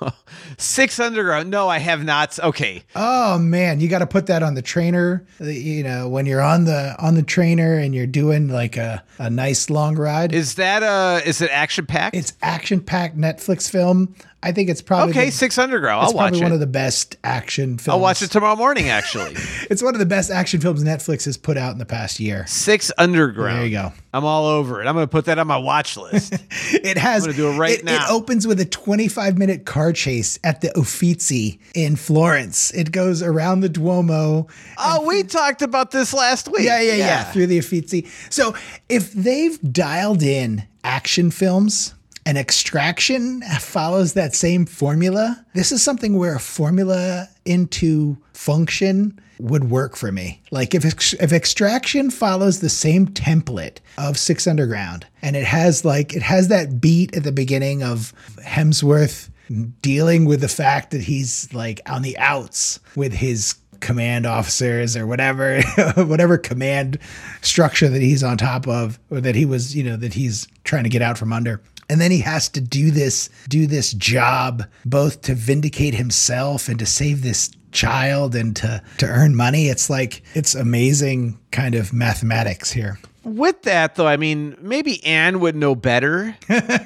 [SPEAKER 3] Six Underground. No, I have not. Okay.
[SPEAKER 1] Oh man, you got to put that on the trainer. You know, when you're on the on the trainer and you're doing like a, a nice long ride.
[SPEAKER 3] Is that uh is it action packed?
[SPEAKER 1] It's action packed Netflix film. I think it's probably
[SPEAKER 3] Okay,
[SPEAKER 1] the,
[SPEAKER 3] Six Underground.
[SPEAKER 1] it's
[SPEAKER 3] I'll watch
[SPEAKER 1] probably
[SPEAKER 3] it.
[SPEAKER 1] one of the best action films.
[SPEAKER 3] I'll watch it tomorrow morning, actually.
[SPEAKER 1] It's one of the best action films Netflix has put out in the past year.
[SPEAKER 3] Six Underground.
[SPEAKER 1] There you go.
[SPEAKER 3] I'm all over it. I'm going to put that on my watch list.
[SPEAKER 1] It has.
[SPEAKER 3] I'm gonna do it right
[SPEAKER 1] it,
[SPEAKER 3] now.
[SPEAKER 1] It opens with a twenty-five minute car chase at the Uffizi in Florence. It goes around the Duomo.
[SPEAKER 3] Oh, we talked about this last week.
[SPEAKER 1] Yeah, yeah, yeah, through the Uffizi. So if they've dialed in action films and Extraction follows that same formula, this is something where a formula into function would work for me. Like if ex- if Extraction follows the same template of Six Underground, and it has like it has that beat at the beginning of Hemsworth dealing with the fact that he's like on the outs with his command officers or whatever whatever command structure that he's on top of, or that he was, you know, that he's trying to get out from under. And then he has to do this do this job both to vindicate himself and to save this child and to to earn money. It's like it's amazing kind of mathematics here.
[SPEAKER 3] With that, though, I mean, maybe Anne would know better.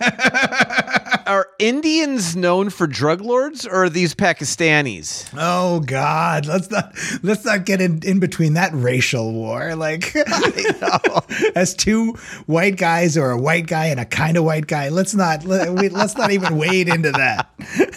[SPEAKER 3] Are Indians known for drug lords, or are these Pakistanis?
[SPEAKER 1] Oh God, let's not let's not get in, in between that racial war. Like as two white guys, or a white guy and a kind of white guy. Let's not let, we, let's not even wade into that.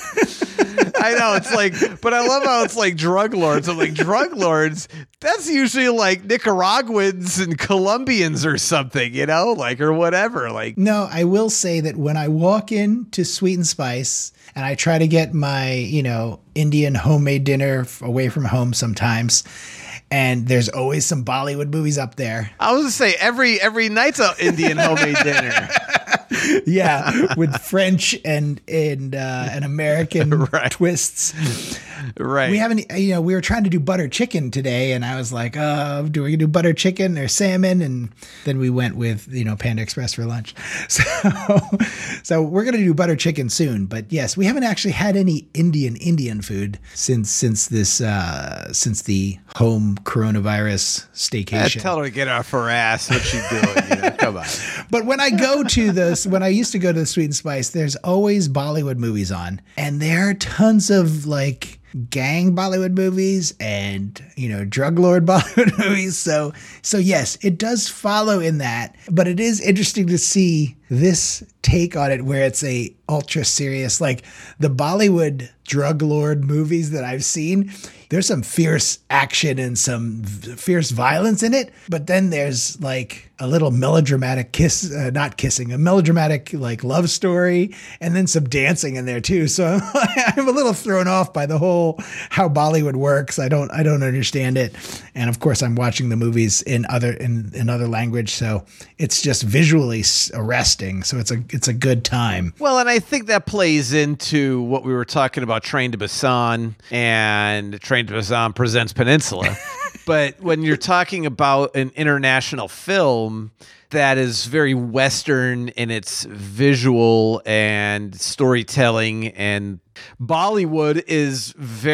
[SPEAKER 3] I know, it's like, but I love how it's like drug lords. I'm like, drug lords, that's usually like Nicaraguans and Colombians or something, you know, like, or whatever. Like,
[SPEAKER 1] No, I will say that when I walk into Sweet and Spice and I try to get my, you know, Indian homemade dinner f- away from home sometimes, and there's always some Bollywood movies up there.
[SPEAKER 3] I was gonna say every every night's an Indian homemade dinner.
[SPEAKER 1] Yeah, with French and and uh, and American
[SPEAKER 3] Right.
[SPEAKER 1] twists.
[SPEAKER 3] Right.
[SPEAKER 1] We haven't, you know, we were trying to do butter chicken today, and I was like, "Oh, do we do butter chicken or salmon?" And then we went with, you know, Panda Express for lunch. So, so we're gonna do butter chicken soon. But yes, we haven't actually had any Indian Indian food since since this uh, since the home coronavirus
[SPEAKER 3] Yeah,
[SPEAKER 1] staycation.
[SPEAKER 3] tell her to get off her ass. What she doing? You know, come on.
[SPEAKER 1] But when I go to this, when I used to go to the Sweet and Spice, there's always Bollywood movies on, and there are tons of like gang Bollywood movies and, you know, drug lord Bollywood movies. So, so yes, it does follow in that, but it is interesting to see this take on it where it's a ultra serious, like the Bollywood drug lord movies that I've seen. There's some fierce action and some v- fierce violence in it, but then there's like a little melodramatic kiss, uh, not kissing, a melodramatic like love story, and then some dancing in there too. So I'm a little thrown off by the whole how Bollywood works. I don't, I don't understand it, and of course I'm watching the movies in other in another language, so it's just visually s- arresting. So it's a it's a good time.
[SPEAKER 3] Well, and I think that plays into what we were talking about, Train to Busan and Train to Busan Presents Peninsula. But when you're talking about an international film that is very Western in its visual and storytelling, and Bollywood is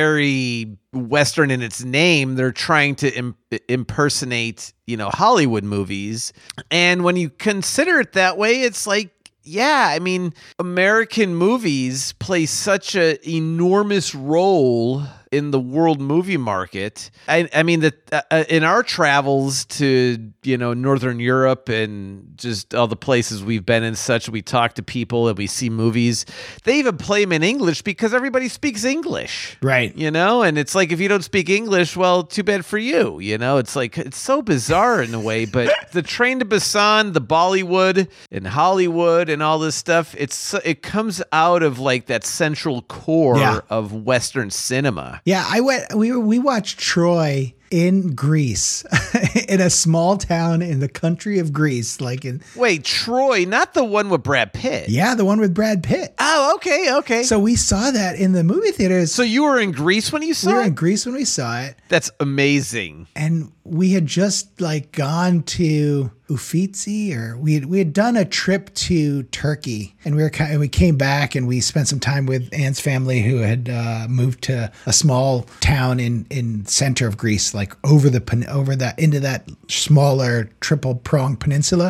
[SPEAKER 3] very Western in its name, they're trying to Im- impersonate, you know, Hollywood movies. And when you consider it that way, it's like, yeah, I mean, American movies play such an enormous role in the world movie market. I, I mean, that uh, in our travels to, you know, Northern Europe and just all the places we've been in, such, we talk to people and we see movies. They even play them in English because everybody speaks English,
[SPEAKER 1] Right.
[SPEAKER 3] you know. And it's like, if you don't speak English, well, too bad for you. You know, it's like, it's so bizarre in a way. But the Train to Busan, the Bollywood and Hollywood and all this stuff, it's it comes out of like that central core
[SPEAKER 1] Yeah.
[SPEAKER 3] of Western cinema.
[SPEAKER 1] Yeah, I went. We were, we watched Troy in Greece, in a small town in the country of Greece, like in
[SPEAKER 3] Wait, Troy, not the one with Brad Pitt.
[SPEAKER 1] yeah, the one with Brad Pitt.
[SPEAKER 3] Oh, okay, okay. So,
[SPEAKER 1] So we saw that in the movie theaters.
[SPEAKER 3] so you were in Greece when you saw
[SPEAKER 1] we were
[SPEAKER 3] it?
[SPEAKER 1] in Greece when we saw it,
[SPEAKER 3] That's amazing.
[SPEAKER 1] and we had just like gone to Uffizi, or we had, we had done a trip to Turkey, and we were kind of, we came back and we spent some time with Anne's family, who had uh, moved to a small town in in center of Greece, like over the pen- over that into that smaller triple pronged peninsula.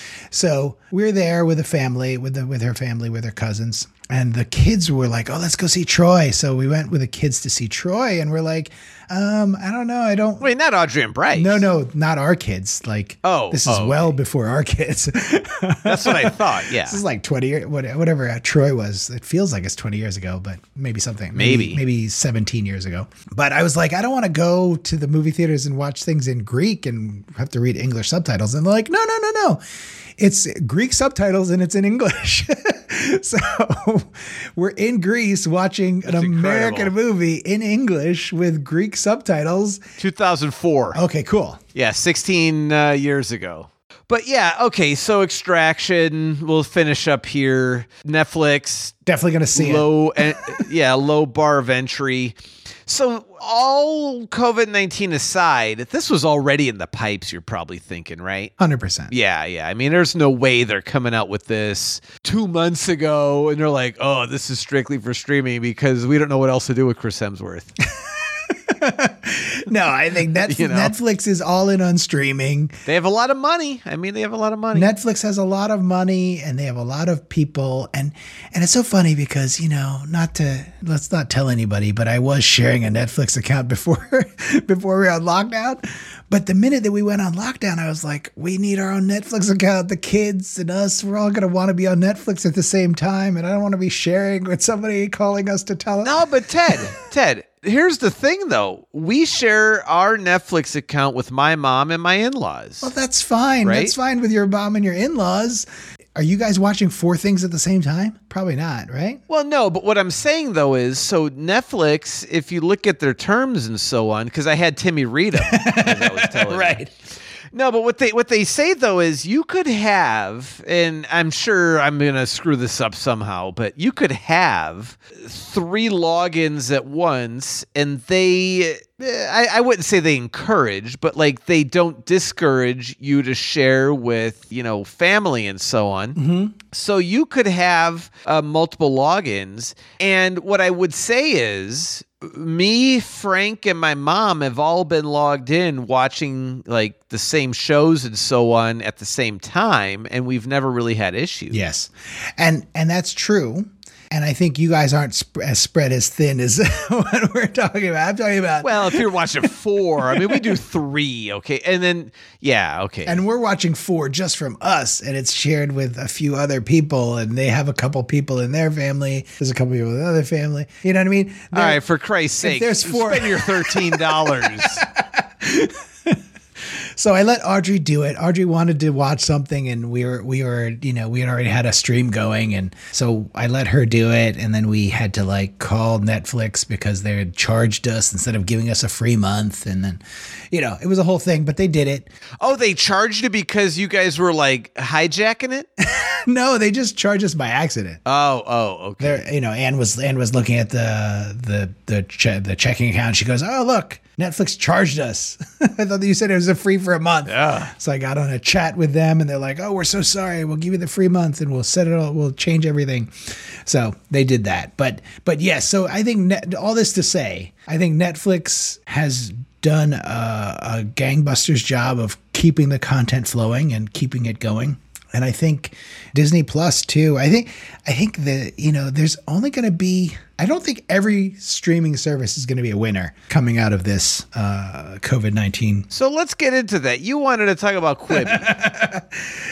[SPEAKER 1] So we were there with a family, with the with her family, with her cousins. And the kids were like, "Oh, let's go see Troy." So we went with the kids to see Troy, and we're like, um, "I don't know, I don't."
[SPEAKER 3] Wait, not Audrey and Bryce.
[SPEAKER 1] No, no, not our kids. Like,
[SPEAKER 3] Oh,
[SPEAKER 1] this is
[SPEAKER 3] oh,
[SPEAKER 1] well before our kids.
[SPEAKER 3] That's what I thought, yeah.
[SPEAKER 1] This is like twenty years, whatever uh, Troy was. It feels like it's twenty years ago, but maybe something.
[SPEAKER 3] Maybe.
[SPEAKER 1] Maybe seventeen years ago. But I was like, I don't want to go to the movie theaters and watch things in Greek and have to read English subtitles. And they're like, no, no, no, no. It's Greek subtitles and it's in English. So we're in Greece watching an
[SPEAKER 3] That's
[SPEAKER 1] American
[SPEAKER 3] incredible.
[SPEAKER 1] movie in English with Greek subtitles.
[SPEAKER 3] two thousand four.
[SPEAKER 1] Okay, cool.
[SPEAKER 3] Yeah, sixteen uh, years ago. But yeah, okay, so Extraction, we'll finish up here. Netflix,
[SPEAKER 1] Definitely going to see it.
[SPEAKER 3] low, en- yeah, low bar of entry. So all COVID nineteen aside, this was already in the pipes, you're probably thinking, right?
[SPEAKER 1] one hundred percent.
[SPEAKER 3] Yeah, yeah. I mean, there's no way they're coming out with this two months ago and they're like, oh, this is strictly for streaming because we don't know what else to do with Chris Hemsworth.
[SPEAKER 1] No, I think Netflix,
[SPEAKER 3] You know?
[SPEAKER 1] Netflix is all in on streaming.
[SPEAKER 3] They have a lot of money. I mean, they have a lot of money.
[SPEAKER 1] Netflix has a lot of money and they have a lot of people, and and it's so funny because, you know, not to let's not tell anybody, but I was sharing a Netflix account before before we were on lockdown. But the minute that we went on lockdown, I was like, we need our own Netflix account. The kids and us, we're all going to want to be on Netflix at the same time, and I don't want to be sharing with somebody calling us to tell us.
[SPEAKER 3] No, but Ted, Ted, here's the thing though. We share our Netflix account with my mom and my in-laws.
[SPEAKER 1] Well, that's fine.
[SPEAKER 3] Right?
[SPEAKER 1] That's fine with your mom and your in-laws. are you guys watching four things at the same time? Probably not, right?
[SPEAKER 3] Well, no, but what I'm saying though is, so Netflix, if you look at their terms and so on, because I had Timmy read them, as I was telling
[SPEAKER 1] Right.
[SPEAKER 3] you. No, but what they what they say though is you could have, and I'm sure I'm gonna screw this up somehow, but you could have three logins at once, and they, I, I wouldn't say they encourage, but like they don't discourage you to share with, you know, family and so on.
[SPEAKER 1] Mm-hmm.
[SPEAKER 3] So you could have uh, multiple logins, and what I would say is, me, Frank, and my mom have all been logged in watching like the same shows and so on at the same time, and we've never really had issues.
[SPEAKER 1] Yes. And and that's true. And I think you guys aren't sp- as spread as thin as what we're talking about. I'm talking about.
[SPEAKER 3] Well, if you're watching four, I mean, we do three, okay? And then, yeah, okay.
[SPEAKER 1] And we're watching four just from us, and it's shared with a few other people, and they have a couple people in their family. There's a couple people in other family. You know what I mean?
[SPEAKER 3] All right, for Christ's sake,
[SPEAKER 1] there's four-
[SPEAKER 3] spend your thirteen dollars.
[SPEAKER 1] So I let Audrey do it. Audrey wanted to watch something, and we were, we were, you know, we had already had a stream going. And so I let her do it. And then we had to like call Netflix because they had charged us instead of giving us a free month. And then, you know, it was a whole thing, but they did it.
[SPEAKER 3] Oh, they charged you because you guys were like hijacking it?
[SPEAKER 1] No, they just charged us by accident.
[SPEAKER 3] Oh, oh, okay.
[SPEAKER 1] There, you know, Anne was Anne was looking at the the the che- the checking account. She goes, "Oh, look, Netflix charged us." I thought that you said it was a free for a month.
[SPEAKER 3] Yeah.
[SPEAKER 1] So I got on a chat with them, and they're like, "Oh, we're so sorry. We'll give you the free month, and we'll set it all. We'll change everything." So they did that. But but yes. So I think net, all this to say, I think Netflix has done a, a gangbusters job of keeping the content flowing and keeping it going. And I think Disney Plus too. I think I think that, you know, there's only going to be, I don't think every streaming service is going to be a winner coming out of this uh, COVID nineteen.
[SPEAKER 3] So let's get into that. You wanted to talk about Quibi.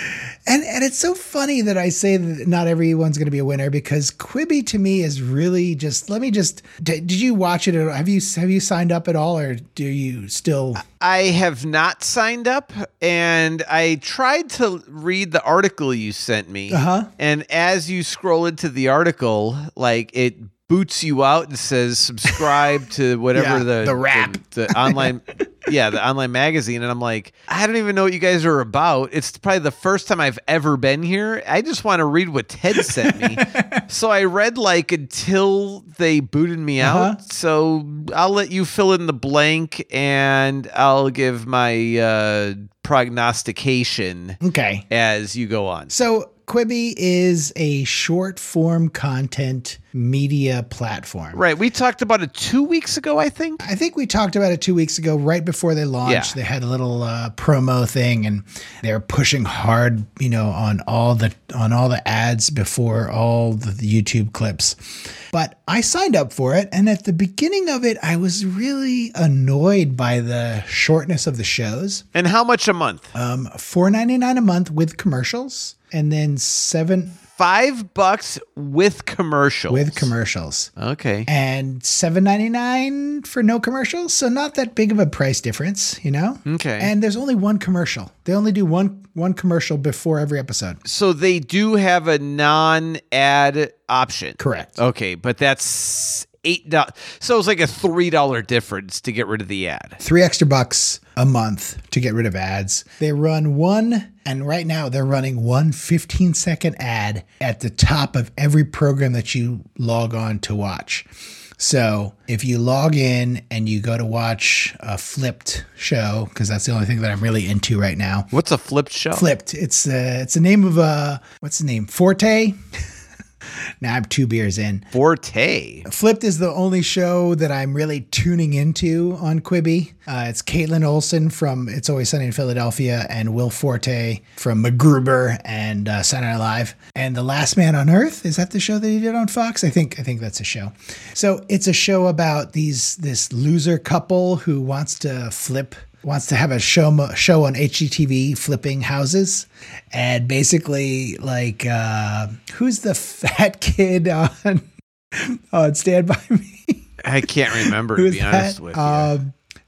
[SPEAKER 1] And and it's so funny that I say that not everyone's going to be a winner, because Quibi to me is really just, let me just, d- did you watch it? Or have you, have you signed up at all, or do you still?
[SPEAKER 3] I have not signed up, and I tried to read the article you sent me.
[SPEAKER 1] Uh-huh.
[SPEAKER 3] And as you scroll into the article, like it boots you out and says subscribe to whatever
[SPEAKER 1] Yeah,
[SPEAKER 3] the
[SPEAKER 1] the wrap.
[SPEAKER 3] the, the online yeah the online magazine, and I'm like, I don't even know what you guys are about. It's probably the first time I've ever been here. I just want to read what Ted sent me. So I read like until they booted me
[SPEAKER 1] Uh-huh.
[SPEAKER 3] out. So I'll let you fill in the blank, and I'll give my uh, prognostication
[SPEAKER 1] Okay.
[SPEAKER 3] as you go on.
[SPEAKER 1] So Quibi is a short form content media platform.
[SPEAKER 3] Right. We talked about it two weeks ago, I think.
[SPEAKER 1] I think we talked about it two weeks ago, right before they launched.
[SPEAKER 3] Yeah.
[SPEAKER 1] They had a little uh, promo thing, and they're pushing hard, you know, on all the on all the ads before all the, the YouTube clips. But I signed up for it, and at the beginning of it, I was really annoyed by the shortness of the shows.
[SPEAKER 3] And how much a month?
[SPEAKER 1] Um, four ninety-nine a month with commercials, and then seven
[SPEAKER 3] Five bucks with commercials.
[SPEAKER 1] with commercials.
[SPEAKER 3] Okay.
[SPEAKER 1] And seven ninety-nine for no commercials, so not that big of a price difference, you know.
[SPEAKER 3] Okay.
[SPEAKER 1] And there's only one commercial. They only do one one commercial before every episode.
[SPEAKER 3] So they do have a non-ad option.
[SPEAKER 1] Correct.
[SPEAKER 3] Okay, but that's eight dollars. So it's like a three dollar difference to get rid of the ad.
[SPEAKER 1] Three extra bucks a month to get rid of ads. They run one, and right now they're running one fifteen second ad at the top of every program that you log on to watch. So if you log in and you go to watch a Flipped show, because that's the only thing that I'm really into right now.
[SPEAKER 3] What's a flipped show?
[SPEAKER 1] Flipped. It's uh, it's the name of uh, what's the name? Forte. Now I'm two beers in.
[SPEAKER 3] Forte.
[SPEAKER 1] Flipped is the only show that I'm really tuning into on Quibi. Uh, it's Caitlin Olsen from It's Always Sunny in Philadelphia, and Will Forte from MacGruber and uh, Saturday Night Live. And The Last Man on Earth, is that the show that he did on Fox? I think I think that's a show. So it's a show about these this loser couple who wants to flip. Wants to have a show show on H G T V flipping houses, and basically like uh, who's the fat kid on on Stand By Me?
[SPEAKER 3] I can't remember, to
[SPEAKER 1] Who's
[SPEAKER 3] be honest
[SPEAKER 1] that?
[SPEAKER 3] with you.
[SPEAKER 1] Um,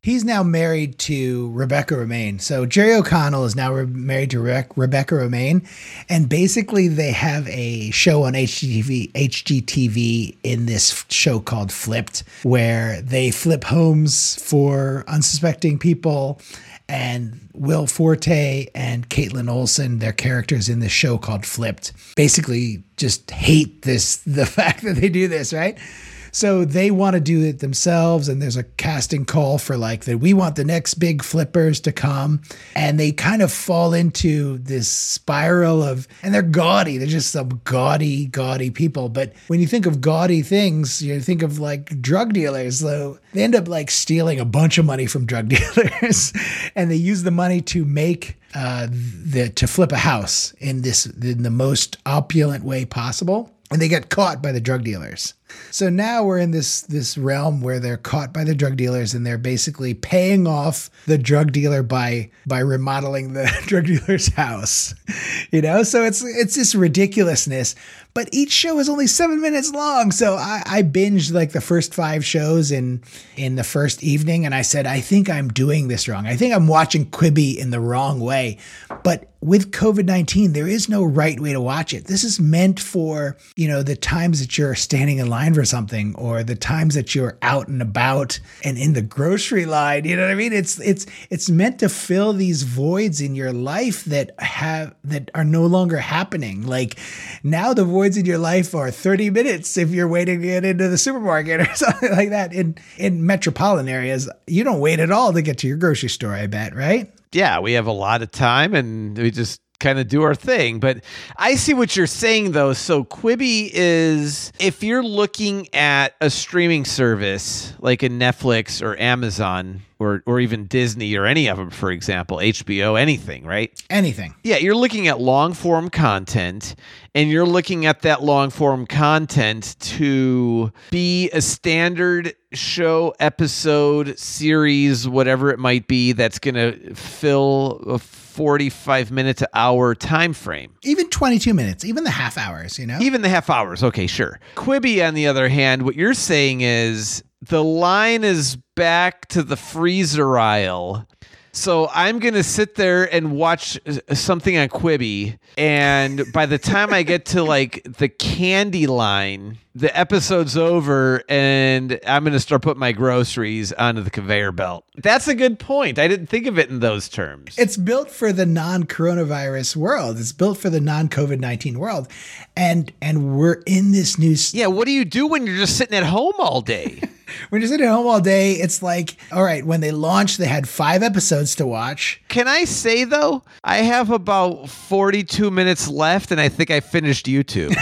[SPEAKER 1] He's now married to Rebecca Romijn. So Jerry O'Connell is now re- married to Re- Rebecca Romijn. And basically they have a show on H G T V, H G T V in this show called Flipped, where they flip homes for unsuspecting people. And Will Forte and Caitlin Olsen, their characters in this show called Flipped, basically just hate this, the fact that they do this, right? So they want to do it themselves, and there's a casting call for like that. We want the next big flippers to come, and they kind of fall into this spiral of, and they're gaudy. They're just some gaudy, gaudy people. But when you think of gaudy things, you think of like drug dealers. So they end up like stealing a bunch of money from drug dealers, and they use the money to make uh, the to flip a house in this in the most opulent way possible. And they get caught by the drug dealers. So now we're in this this realm where they're caught by the drug dealers, and they're basically paying off the drug dealer by by remodeling the drug dealer's house. You know, so it's it's this ridiculousness. But each show is only seven minutes long. So I, I binged like the first five shows in in the first evening, and I said, I think I'm doing this wrong. I think I'm watching Quibi in the wrong way. But with COVID nineteen, there is no right way to watch it. This is meant for, you know, the times that you're standing in line for something, or the times that you're out and about and in the grocery line. You know what I mean? It's it's it's meant to fill these voids in your life that have that are no longer happening. Like now the voids in your life are thirty minutes if you're waiting to get into the supermarket or something like that. In in metropolitan areas, you don't wait at all to get to your grocery store, I bet, right?
[SPEAKER 3] Yeah, we have a lot of time and we just kind of do our thing. But I see what you're saying, though. So Quibi is, if you're looking at a streaming service like a Netflix or Amazon or or even Disney or any of them, for example, H B O, anything, right?
[SPEAKER 1] Anything.
[SPEAKER 3] Yeah, you're looking at long form content, and you're looking at that long form content to be a standard show, episode, series, whatever it might be, that's going to fill a forty-five minute to hour time frame.
[SPEAKER 1] Even twenty-two minutes, even the half hours, you know?
[SPEAKER 3] Even the half hours. Okay, sure. Quibi, on the other hand, what you're saying is the line is back to the freezer aisle. So I'm going to sit there and watch something on Quibi, and by the time I get to like the candy line, the episode's over, and I'm going to start putting my groceries onto the conveyor belt. That's a good point. I didn't think of it in those terms.
[SPEAKER 1] It's built for the non-coronavirus world. It's built for the non-COVID nineteen world. And and we're in this new... St-
[SPEAKER 3] yeah, what do you do when you're just sitting at home all day?
[SPEAKER 1] When you're sitting at home all day, it's like, all right, when they launched, they had five episodes to watch.
[SPEAKER 3] Can I say, though, I have about forty-two minutes left, and I think I finished YouTube.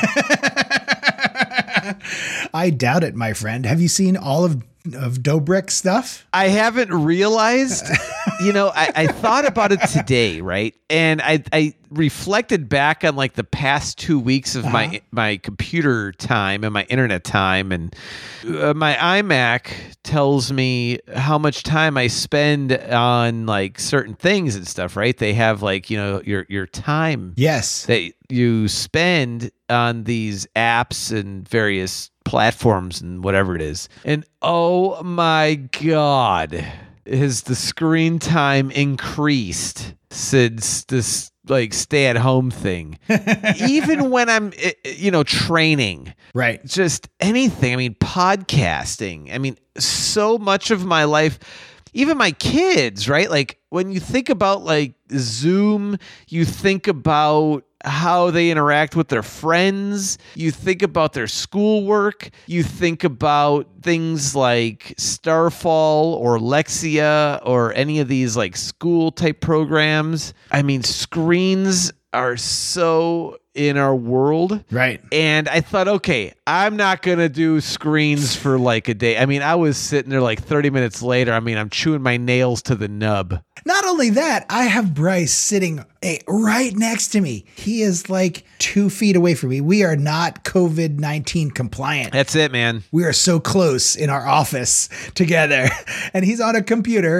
[SPEAKER 1] I doubt it, my friend. Have you seen all of of Dobrik stuff?
[SPEAKER 3] I haven't realized. You know, I, I thought about it today, right? And I I reflected back on like the past two weeks of uh-huh. my my computer time and my internet time, and uh, my iMac tells me how much time I spend on like certain things and stuff, right? They have like, you know, your your time.
[SPEAKER 1] Yes.
[SPEAKER 3] That you spend on these apps and various platforms and whatever it is. And oh my God, has the screen time increased since this like stay at home thing? Even when I'm, you know, training,
[SPEAKER 1] right?
[SPEAKER 3] Just anything. I mean, podcasting. I mean, so much of my life, even my kids, right? Like when you think about like Zoom, you think about how they interact with their friends. You think about their schoolwork. You think about things like Starfall or Lexia or any of these like school type programs. I mean, screens are so in our world.
[SPEAKER 1] Right.
[SPEAKER 3] And I thought, okay, I'm not going to do screens for like a day. I mean, I was sitting there like thirty minutes later. I mean, I'm chewing my nails to the nub.
[SPEAKER 1] Not only that, I have Bryce sitting right next to me. He is like two feet away from me. We are not COVID nineteen compliant.
[SPEAKER 3] That's it, man.
[SPEAKER 1] We are so close in our office together. And he's on a computer.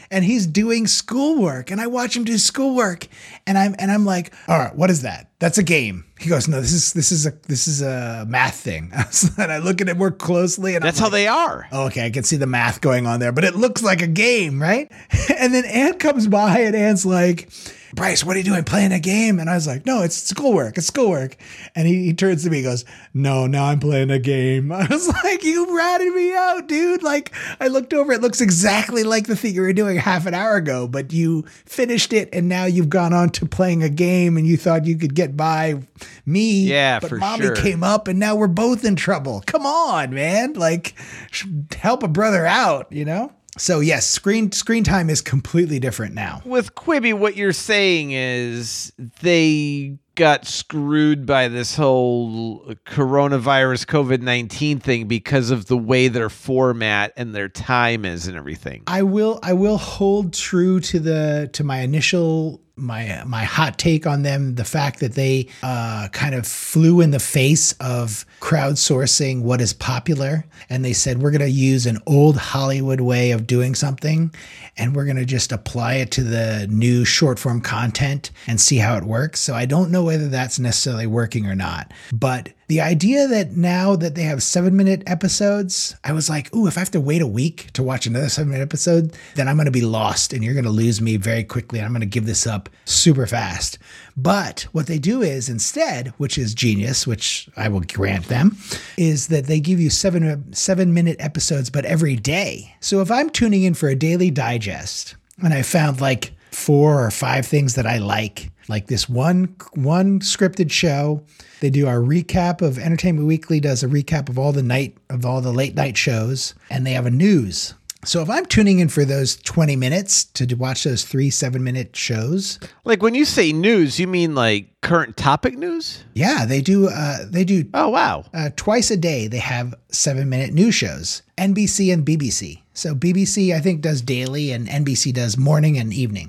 [SPEAKER 1] and he's doing schoolwork, and I watch him do schoolwork, and I'm and I'm like, all right, what is that? That's a game. He goes, no, this is this is a this is a math thing. And I look at it more closely, and
[SPEAKER 3] That's
[SPEAKER 1] I'm
[SPEAKER 3] how
[SPEAKER 1] like,
[SPEAKER 3] they are.
[SPEAKER 1] oh, okay, I can see the math going on there, but it looks like a game, right? And then Ann comes by, and Ann's like, Bryce, what are you doing? Playing a game? And I was like, no, it's schoolwork. It's schoolwork. And he, he turns to me, and goes, no, now I'm playing a game. I was like, you ratted me out, dude. Like, I looked over, it looks exactly like the thing you were doing half an hour ago, but you finished it, and now you've gone on to playing a game, and you thought you could get by me.
[SPEAKER 3] Yeah,
[SPEAKER 1] but
[SPEAKER 3] for
[SPEAKER 1] mommy
[SPEAKER 3] sure.
[SPEAKER 1] came up, and now we're both in trouble. Come on, man. Like, help a brother out, you know? So yes, screen screen time is completely different now.
[SPEAKER 3] With Quibi, what you're saying is they got screwed by this whole coronavirus COVID nineteen thing because of the way their format and their time is and everything.
[SPEAKER 1] I will I will hold true to the to my initial my my hot take on them, the fact that they uh, kind of flew in the face of crowdsourcing what is popular, and they said we're going to use an old Hollywood way of doing something, and we're going to just apply it to the new short form content and see how it works. So I don't know whether that's necessarily working or not, but the idea that now that they have seven minute episodes, I was like, ooh, if I have to wait a week to watch another seven minute episode, then I'm going to be lost and you're going to lose me very quickly. I'm going to give this up super fast. But what they do is instead, which is genius, which I will grant them, is that they give you seven, seven minute episodes, but every day. So if I'm tuning in for a daily digest and I found like four or five things that I like, like this one one scripted show. They do our recap of Entertainment Weekly does a recap of all the night of all the late night shows, and they have a news. So if I'm tuning in for those twenty minutes to watch those three seven minute shows,
[SPEAKER 3] Like when you say news, you mean like current topic news?
[SPEAKER 1] yeah, they do. Uh, they do
[SPEAKER 3] Oh, wow.
[SPEAKER 1] uh, twice a day. They have seven minute news shows, N B C and B B C. So B B C I think does daily, and N B C does morning and evening.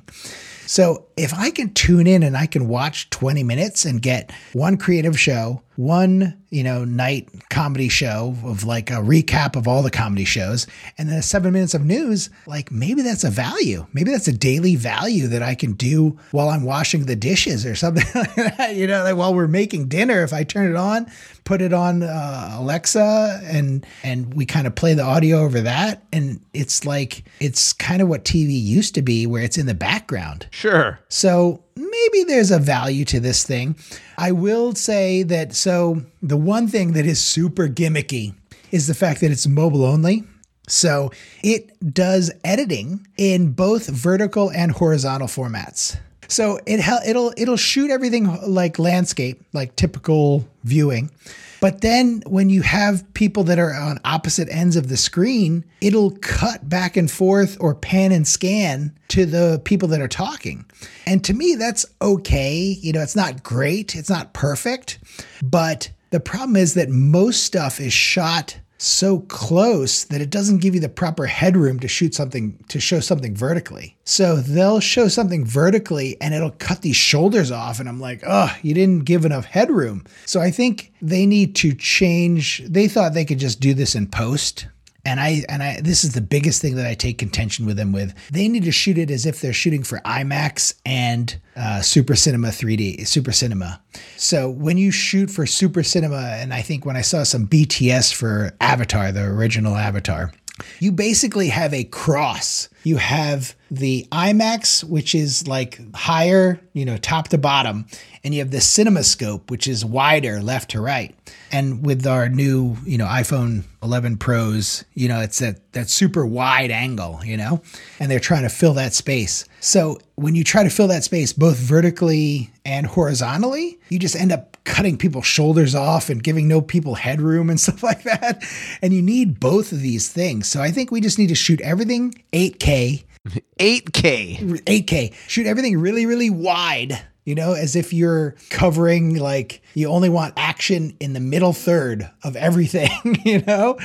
[SPEAKER 1] So if I can tune in and I can watch twenty minutes and get one creative show, one, you know, night comedy show of like a recap of all the comedy shows, and then seven minutes of news, like maybe that's a value. Maybe that's a daily value that I can do while I'm washing the dishes or something like that. You know, like while we're making dinner, if I turn it on, put it on uh, Alexa and, and we kind of play the audio over that. And it's like, it's kind of what T V used to be, where it's in the background.
[SPEAKER 3] Sure.
[SPEAKER 1] So maybe there's a value to this thing. I will say that, so the one thing that is super gimmicky is the fact that it's mobile only. So it does editing in both vertical and horizontal formats. So it it'll it'll shoot everything like landscape, like typical viewing. But then when you have people that are on opposite ends of the screen, it'll cut back and forth or pan and scan to the people that are talking. And to me, that's okay. You know, it's not great. It's not perfect. But the problem is that most stuff is shot so close that it doesn't give you the proper headroom to shoot something, to show something vertically. So they'll show something vertically and it'll cut these shoulders off. And I'm like, oh, you didn't give enough headroom. So I think they need to change. They thought they could just do this in post. And I, and I, this is the biggest thing that I take contention with them with. They need to shoot it as if they're shooting for IMAX and uh, Super Cinema three D, Super Cinema. So when you shoot for Super Cinema, and I think when I saw some B T S for Avatar, the original Avatar, you basically have a cross. You have the IMAX, which is like higher, you know, top to bottom, and you have the CinemaScope, which is wider left to right. And with our new, you know, iPhone eleven Pros, you know, it's that, that super wide angle, you know, and they're trying to fill that space. So when you try to fill that space, both vertically and horizontally, you just end up cutting people's shoulders off and giving no people headroom and stuff like that. And you need both of these things. So I think we just need to shoot everything eight K.
[SPEAKER 3] eight K.
[SPEAKER 1] eight K. Shoot everything really, really wide, you know, as if you're covering, like, you only want action in the middle third of everything, you know?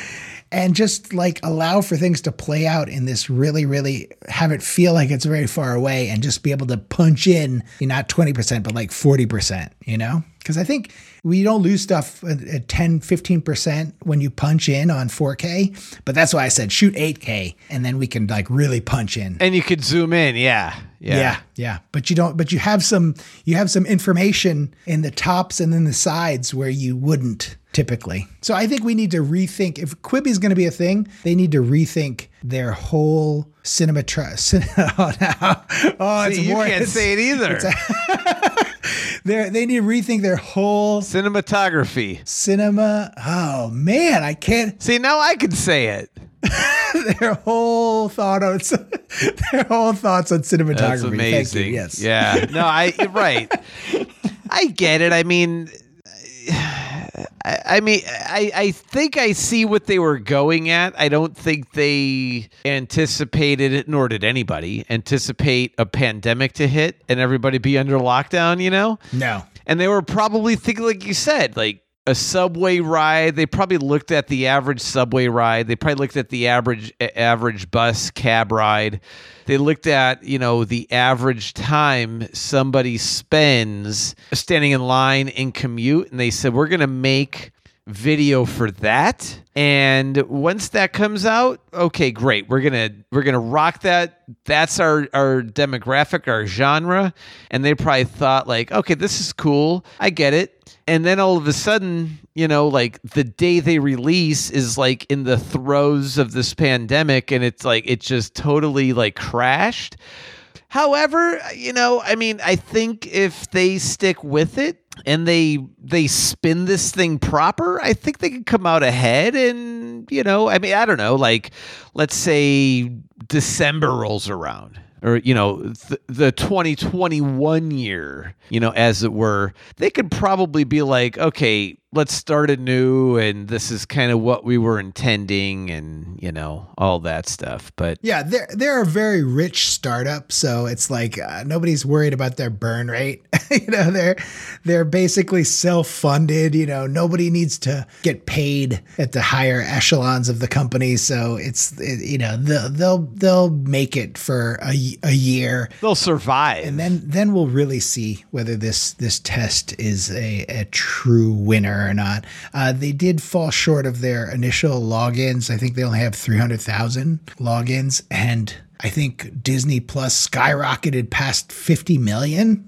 [SPEAKER 1] and just like allow for things to play out in this really, really have it feel like it's very far away and just be able to punch in, not twenty percent, but like forty percent, you know? Because I think we don't lose stuff at ten, fifteen percent when you punch in on four K. But that's why I said shoot eight K and then we can like really punch in.
[SPEAKER 3] And you could zoom in. Yeah. Yeah.
[SPEAKER 1] Yeah. Yeah. But you don't, but you have some, you have some information in the tops and in the sides where you wouldn't typically. So I think we need to rethink, if Quibi is going to be a thing, they need to rethink their whole cinema. Tra- cin- oh, no. oh, it's
[SPEAKER 3] See, you
[SPEAKER 1] more,
[SPEAKER 3] can't
[SPEAKER 1] it's,
[SPEAKER 3] say it either.
[SPEAKER 1] They they need to rethink their whole
[SPEAKER 3] cinematography.
[SPEAKER 1] Cinema. Oh man, I can't.
[SPEAKER 3] See, now I can say it.
[SPEAKER 1] Their whole thought on their whole thoughts on cinematography.
[SPEAKER 3] That's amazing.
[SPEAKER 1] Thank you. Yes.
[SPEAKER 3] Yeah. No, I right. I get it. I mean, I, I mean, I, I think I see what they were going at. I don't think they anticipated it, nor did anybody anticipate a pandemic to hit and everybody be under lockdown, you know?
[SPEAKER 1] No.
[SPEAKER 3] And they were probably thinking, like you said, like a subway ride. They probably looked at the average subway ride. They probably looked at the average average bus cab ride. They looked at, you know, the average time somebody spends standing in line in commute, and they said, we're going to make video for that. And once that comes out, okay, great. We're going to we're going to rock that. That's our our demographic, our genre. And they probably thought like, okay, this is cool. I get it. And then all of a sudden, you know, like the day they release is like in the throes of this pandemic, and it's like it just totally like crashed. However, you know, I mean, I think if they stick with it and they they spin this thing proper, I think they can come out ahead. And, you know, I mean, I don't know, like let's say December rolls around. Or, you know, th- the twenty twenty-one year, you know, as it were, they could probably be like, okay, let's start anew. And this is kind of what we were intending and, you know, all that stuff. But
[SPEAKER 1] yeah, they're, they're a very rich startup. So it's like uh, nobody's worried about their burn rate. you know, they're they're basically self-funded. You know, nobody needs to get paid at the higher echelons of the company. So it's, it, you know, they'll, they'll, they'll make it for a a year.
[SPEAKER 3] They'll survive.
[SPEAKER 1] And then then we'll really see whether this this test is a, a true winner or not. Uh, they did fall short of their initial logins. I think they only have three hundred thousand logins. And I think Disney Plus skyrocketed past fifty million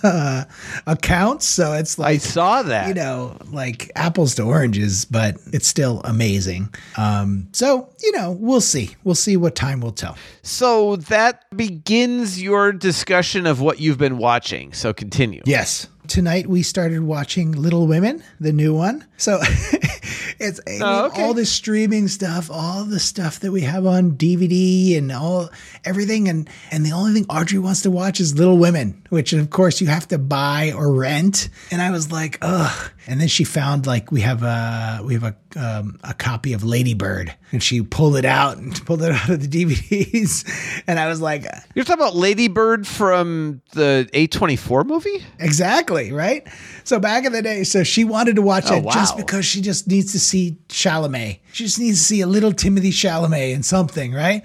[SPEAKER 1] accounts. So it's like,
[SPEAKER 3] I saw that,
[SPEAKER 1] you know, like apples to oranges, but it's still amazing. Um, so, you know, we'll see. We'll see what time will tell.
[SPEAKER 3] So that begins your discussion of what you've been watching. So continue.
[SPEAKER 1] Yes. Tonight we started watching Little Women, the new one. So it's I mean,
[SPEAKER 3] oh, okay.
[SPEAKER 1] all this streaming stuff, all the stuff that we have on D V D and all everything. And, and the only thing Audrey wants to watch is Little Women, which of course you have to buy or rent. And I was like, ugh. And then she found like we have a, we have a, um, a copy of Lady Bird, and she pulled it out and pulled it out of the D V Ds. And I was like,
[SPEAKER 3] you're talking about Lady Bird from the A twenty-four movie?
[SPEAKER 1] Exactly. Right. So back in the day, so she wanted to watch
[SPEAKER 3] oh,
[SPEAKER 1] it
[SPEAKER 3] wow.
[SPEAKER 1] just because she just needs to see Chalamet. She just needs to see a little Timothy Chalamet in something. Right.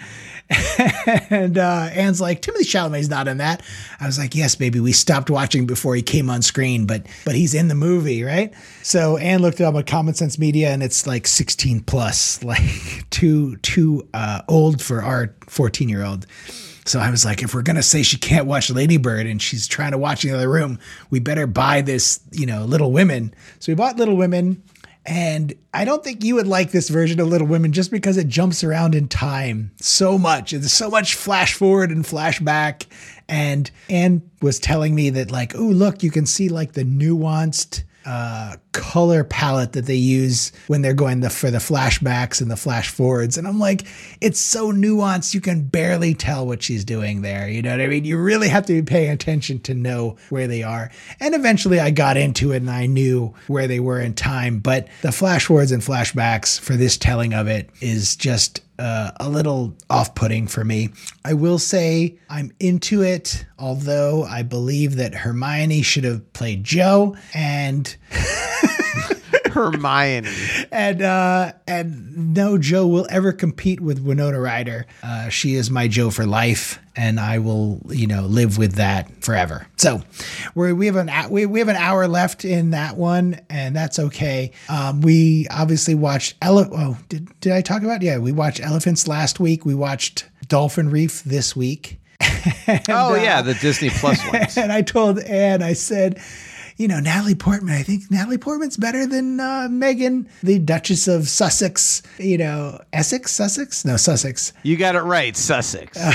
[SPEAKER 1] And uh, Anne's like, Timothy Chalamet's not in that. I was like, yes, baby. We stopped watching before he came on screen, but but he's in the movie, right? So Anne looked it up on Common Sense Media, and it's like sixteen plus, like too too uh, old for our fourteen year old. So I was like, if we're going to say she can't watch Lady Bird and she's trying to watch in the other room, we better buy this, you know, Little Women. So we bought Little Women. And I don't think you would like this version of Little Women just because it jumps around in time so much. There's so much flash forward and flash back. And Anne was telling me that like, oh, look, you can see like the nuanced uh, color palette that they use when they're going the, for the flashbacks and the flash forwards. And I'm like, it's so nuanced. You can barely tell what she's doing there. You know what I mean? You really have to be paying attention to know where they are. And eventually I got into it and I knew where they were in time. But the flash forwards and flashbacks for this telling of it is just Uh, a little off-putting for me. I will say I'm into it, although I believe that Hermione should have played Jo, and
[SPEAKER 3] Hermione.
[SPEAKER 1] And uh, and no Joe will ever compete with Winona Ryder. Uh, she is my Joe for life, and I will, you know, live with that forever. So we we have an we we have an hour left in that one, and that's okay. Um, we obviously watched Ele- Oh, did did I talk about? Yeah, we watched Elephants last week. We watched Dolphin Reef this week. and,
[SPEAKER 3] oh yeah,
[SPEAKER 1] uh,
[SPEAKER 3] the Disney Plus ones.
[SPEAKER 1] And I told Anne, I said, you know, Natalie Portman, I think Natalie Portman's better than uh, Meghan, the Duchess of Sussex, you know, Essex, Sussex? No, Sussex.
[SPEAKER 3] You got it right, Sussex.
[SPEAKER 1] Uh,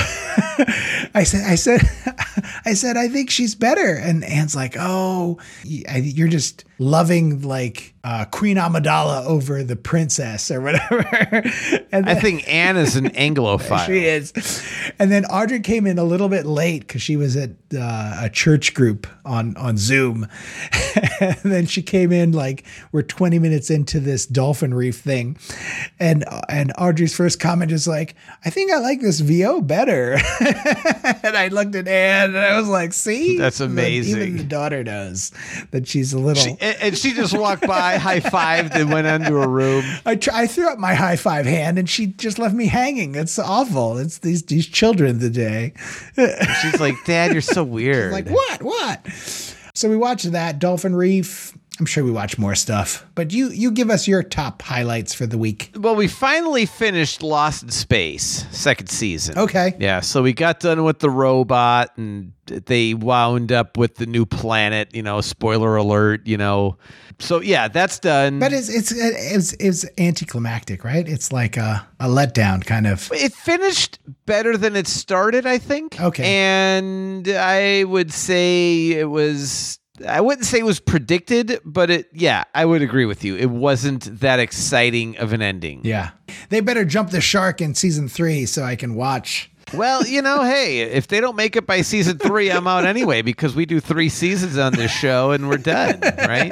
[SPEAKER 1] I said, I said, I said, I think she's better. And Anne's like, oh, you're just loving like uh, Queen Amidala over the princess or whatever. And then,
[SPEAKER 3] I think Anne is an Anglophile.
[SPEAKER 1] She is. And then Audrey came in a little bit late because she was at uh, a church group on, on Zoom. And then she came in like we're twenty minutes into this Dolphin Reef thing. And and Audrey's first comment is like, I think I like this V O better. And I looked at Anne and I was like, see?
[SPEAKER 3] That's amazing.
[SPEAKER 1] Even the daughter knows that she's a little...
[SPEAKER 3] She, and she just walked by, high-fived, and went into a room.
[SPEAKER 1] I, try, I threw up my high-five hand and she just left me hanging. It's awful. It's these these children today.
[SPEAKER 3] She's like, Dad, you're so weird.
[SPEAKER 1] Like, what? What? So we watched that, Dolphin Reef. I'm sure we watch more stuff, but you you give us your top highlights for the week.
[SPEAKER 3] Well, we finally finished Lost in Space, second season.
[SPEAKER 1] Okay.
[SPEAKER 3] Yeah, so we got done with the robot, and they wound up with the new planet, you know, spoiler alert, you know. So, yeah, that's done.
[SPEAKER 1] But it's it's it's, it's anticlimactic, right? It's like a, a letdown kind of.
[SPEAKER 3] It finished better than it started, I think.
[SPEAKER 1] Okay.
[SPEAKER 3] And I would say it was... I wouldn't say it was predicted, but it, yeah, I would agree with you. It wasn't that exciting of an ending.
[SPEAKER 1] Yeah. They better jump the shark in season three so I can watch.
[SPEAKER 3] Well, you know, hey, if they don't make it by season three, I'm out anyway, because we do three seasons on this show and we're done, right?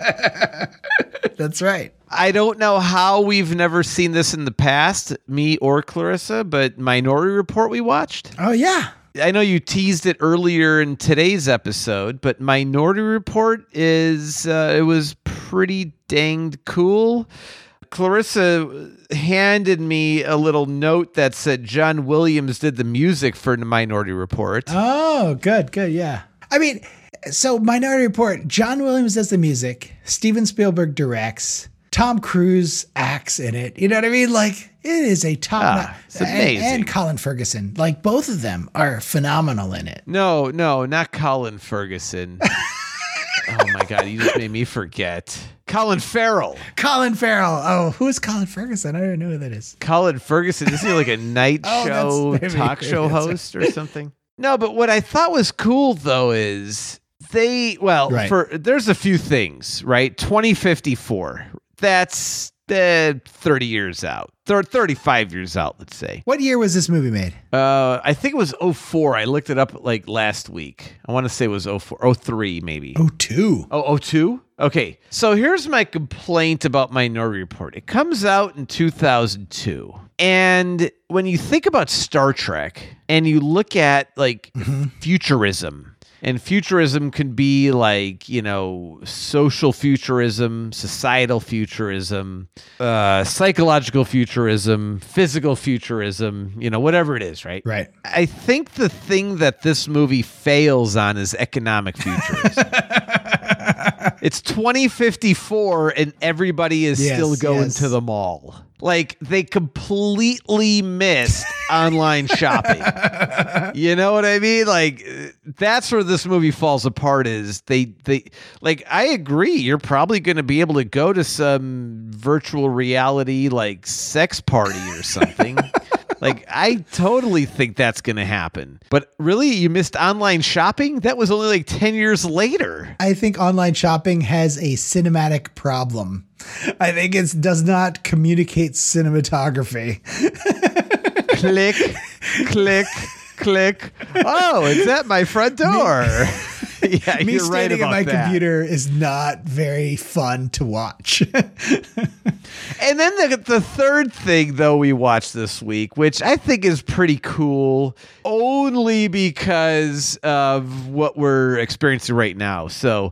[SPEAKER 1] That's right.
[SPEAKER 3] I don't know how we've never seen this in the past, me or Clarissa, but Minority Report we watched.
[SPEAKER 1] Oh, yeah.
[SPEAKER 3] I know you teased it earlier in today's episode, but Minority Report is, uh, it was pretty danged cool. Clarissa handed me a little note that said John Williams did the music for the Minority Report.
[SPEAKER 1] Oh, good, good, yeah. I mean, so Minority Report, John Williams does the music, Steven Spielberg directs, Tom Cruise acts in it. You know what I mean? Like, it is a top
[SPEAKER 3] ah, it's amazing.
[SPEAKER 1] And, and Colin Ferguson. Like, both of them are phenomenal in it.
[SPEAKER 3] No, no, not Colin Ferguson. Oh, my God. You just made me forget. Colin Farrell.
[SPEAKER 1] Colin Farrell. Oh, who is Colin Ferguson? I don't even know who that is.
[SPEAKER 3] Colin Ferguson. Isn't he like a night
[SPEAKER 1] oh,
[SPEAKER 3] show,
[SPEAKER 1] maybe,
[SPEAKER 3] talk show host or something? No, but what I thought was cool, though, is they, well,
[SPEAKER 1] right.
[SPEAKER 3] for there's a few things, right? twenty fifty-four. That's uh, thirty years out. thirty-five years out, let's say.
[SPEAKER 1] What year was this movie made?
[SPEAKER 3] Uh, I think it was oh four. I looked it up like last week. I want to say it was oh four, oh three maybe.
[SPEAKER 1] oh two.
[SPEAKER 3] Oh, oh two? Okay. So here's my complaint about Minority Report. It comes out in two thousand two. And when you think about Star Trek and you look at like
[SPEAKER 1] mm-hmm.
[SPEAKER 3] futurism, and futurism can be like, you know, social futurism, societal futurism, uh, psychological futurism, physical futurism, you know, whatever it is, right?
[SPEAKER 1] Right.
[SPEAKER 3] I think the thing that this movie fails on is economic futurism. It's twenty fifty-four and everybody is
[SPEAKER 1] yes,
[SPEAKER 3] still going
[SPEAKER 1] yes.
[SPEAKER 3] to the mall. Like, they completely missed online shopping. You know what I mean? Like, that's where this movie falls apart is they, they like, I agree. You're probably going to be able to go to some virtual reality, like, sex party or something. Like, I totally think that's going to happen. But really, you missed online shopping? That was only like ten years later.
[SPEAKER 1] I think online shopping has a cinematic problem. I think it does not communicate cinematography.
[SPEAKER 3] Click, click, click. Oh, it's at my front door.
[SPEAKER 1] Me,
[SPEAKER 3] yeah,
[SPEAKER 1] me
[SPEAKER 3] you're
[SPEAKER 1] standing
[SPEAKER 3] right about
[SPEAKER 1] at my
[SPEAKER 3] that.
[SPEAKER 1] computer is not very fun to watch.
[SPEAKER 3] And then the, the third thing, though, we watched this week, which I think is pretty cool, only because of what we're experiencing right now. So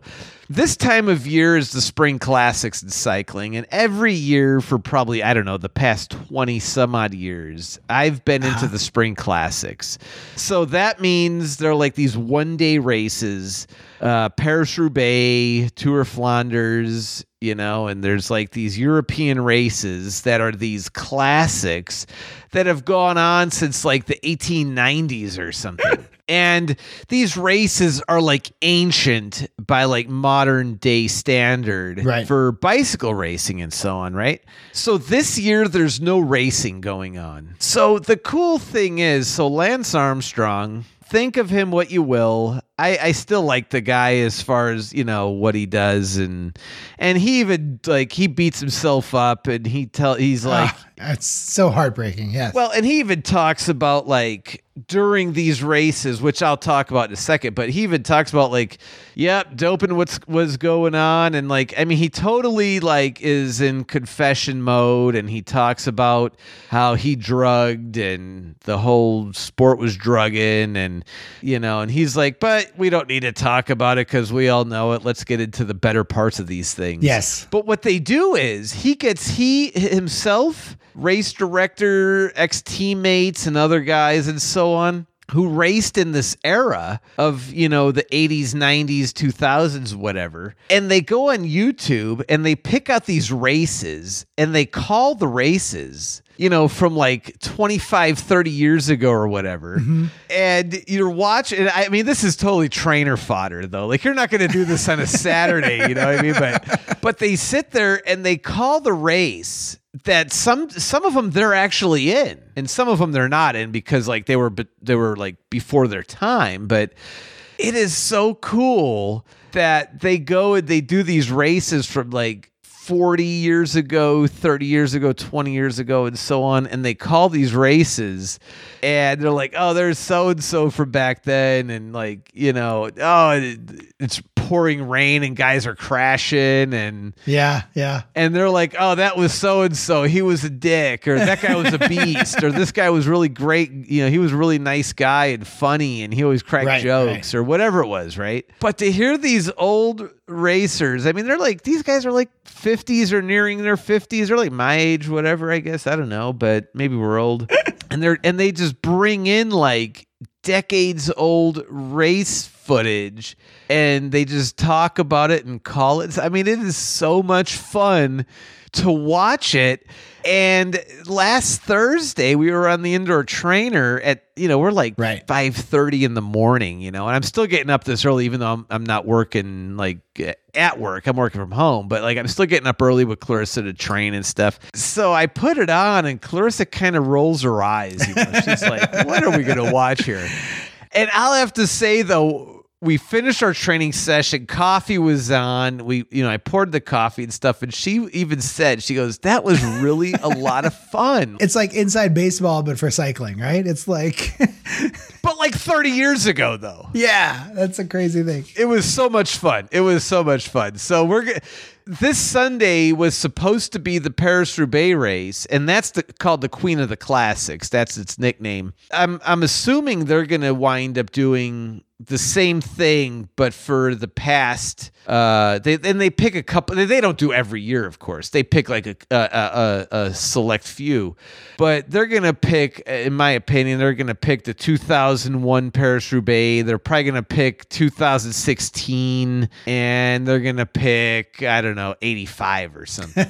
[SPEAKER 3] This time of year is the spring classics in cycling, and every year for probably, I don't know, the past twenty some odd years, I've been into uh-huh. the spring classics. So that means they're like these one-day races, uh, Paris-Roubaix, Tour of Flanders, you know, and there's like these European races that are these classics that have gone on since like the eighteen nineties or something. And these races are like ancient by like modern day standard
[SPEAKER 1] right.
[SPEAKER 3] for bicycle racing and so on, right? So this year there's no racing going on. So the cool thing is, so Lance Armstrong, think of him what you will. I, I still like the guy as far as, you know, what he does, and and he even like he beats himself up, and he tell he's like
[SPEAKER 1] oh, it's so heartbreaking. Yes.
[SPEAKER 3] Well, and he even talks about like during these races, which I'll talk about in a second, but he even talks about like, yep, doping what's was going on, and like I mean he totally like is in confession mode, and he talks about how he drugged and the whole sport was drugging, and you know, and he's like, but we don't need to talk about it because we all know it. Let's get into the better parts of these things.
[SPEAKER 1] Yes.
[SPEAKER 3] But what they do is he gets, he himself, race director, ex-teammates and other guys and so on, who raced in this era of, you know, the eighties, nineties, two thousands, whatever. And they go on YouTube and they pick out these races and they call the races, you know, from like twenty-five, thirty years ago or whatever. Mm-hmm. And you're watching, I mean, this is totally trainer fodder though. Like you're not going to do this on a Saturday, you know what I mean? But, but they sit there and they call the race that some, some of them they're actually in, and some of them they're not in because like they were, they were like before their time. But it is so cool that they go and they do these races from like forty years ago, thirty years ago, twenty years ago, and so on. And they call these races and they're like, oh, there's so-and-so from back then. And like, you know, oh, it, it's pouring rain and guys are crashing. And
[SPEAKER 1] yeah, yeah.
[SPEAKER 3] And they're like, oh, that was so-and-so. He was a dick, or that guy was a beast, or this guy was really great. You know, he was a really nice guy and funny, and he always cracked
[SPEAKER 1] right,
[SPEAKER 3] jokes
[SPEAKER 1] right.
[SPEAKER 3] or whatever it was, right? But to hear these old racers, I mean, they're like, these guys are like fifties or nearing their fifties. They're like my age, whatever, I guess. I don't know, but maybe we're old. and they're and they just bring in like decades old race footage and they just talk about it and call it. I mean, it is so much fun to watch it. And last Thursday we were on the indoor trainer at, you know, we're like
[SPEAKER 1] right.
[SPEAKER 3] five thirty in the morning, you know, and I'm still getting up this early, even though I'm, I'm not working like at work. I'm working from home, but like I'm still getting up early with Clarissa to train and stuff. So I put it on and Clarissa kind of rolls her eyes. You know? She's like, what are we going to watch here? And I'll have to say though, we finished our training session. Coffee was on. We, you know, I poured the coffee and stuff. And she even said, she goes, that was really a lot of fun.
[SPEAKER 1] It's like Inside Baseball, but for cycling, right? It's like,
[SPEAKER 3] but like thirty years ago though.
[SPEAKER 1] Yeah. That's a crazy thing.
[SPEAKER 3] It was so much fun. It was so much fun. So we're going to, this Sunday was supposed to be the Paris-Roubaix race, and that's the, called the Queen of the Classics. That's its nickname. I'm I'm assuming they're going to wind up doing the same thing, but for the past. Uh, they and they pick a couple. They don't do every year, of course. They pick like a a, a, a select few, but they're going to pick, in my opinion, they're going to pick the two thousand one Paris-Roubaix. They're probably going to pick two thousand sixteen, and they're going to pick, I don't know, eighty-five or something.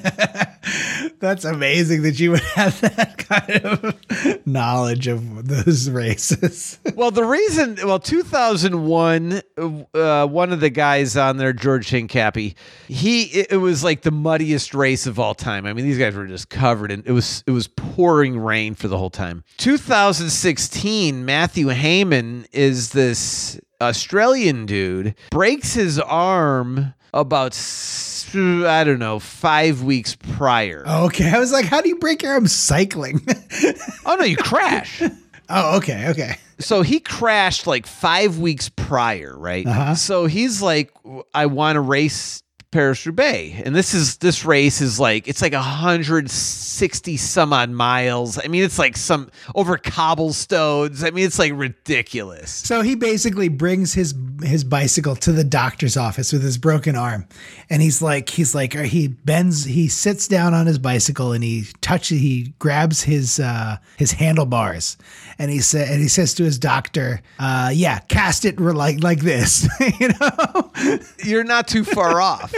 [SPEAKER 1] That's amazing that you would have that kind of knowledge of those races.
[SPEAKER 3] Well, the reason, well, two thousand one, uh, one of the guys on there, George Hincapie, he, it, it was like the muddiest race of all time. I mean, these guys were just covered in, it was, it was pouring rain for the whole time. two thousand sixteen, Matthew Heyman is this Australian dude, breaks his arm about, I don't know, five weeks prior.
[SPEAKER 1] Okay. I was like, how do you break your arm cycling?
[SPEAKER 3] Oh, no, you crash.
[SPEAKER 1] Oh, okay. Okay.
[SPEAKER 3] So he crashed like five weeks prior, right?
[SPEAKER 1] Uh-huh.
[SPEAKER 3] So he's like, I want to race Paris-Roubaix. And this is, this race is like, it's like one hundred sixty some odd miles. I mean, it's like some over cobblestones. I mean, it's like ridiculous.
[SPEAKER 1] So he basically brings his his bicycle to the doctor's office with his broken arm. And he's like, he's like, or he bends, he sits down on his bicycle and he touches, he grabs his, uh, his handlebars and he said, and he says to his doctor, uh, yeah, cast it like, like this, you know,
[SPEAKER 3] you're not too far off.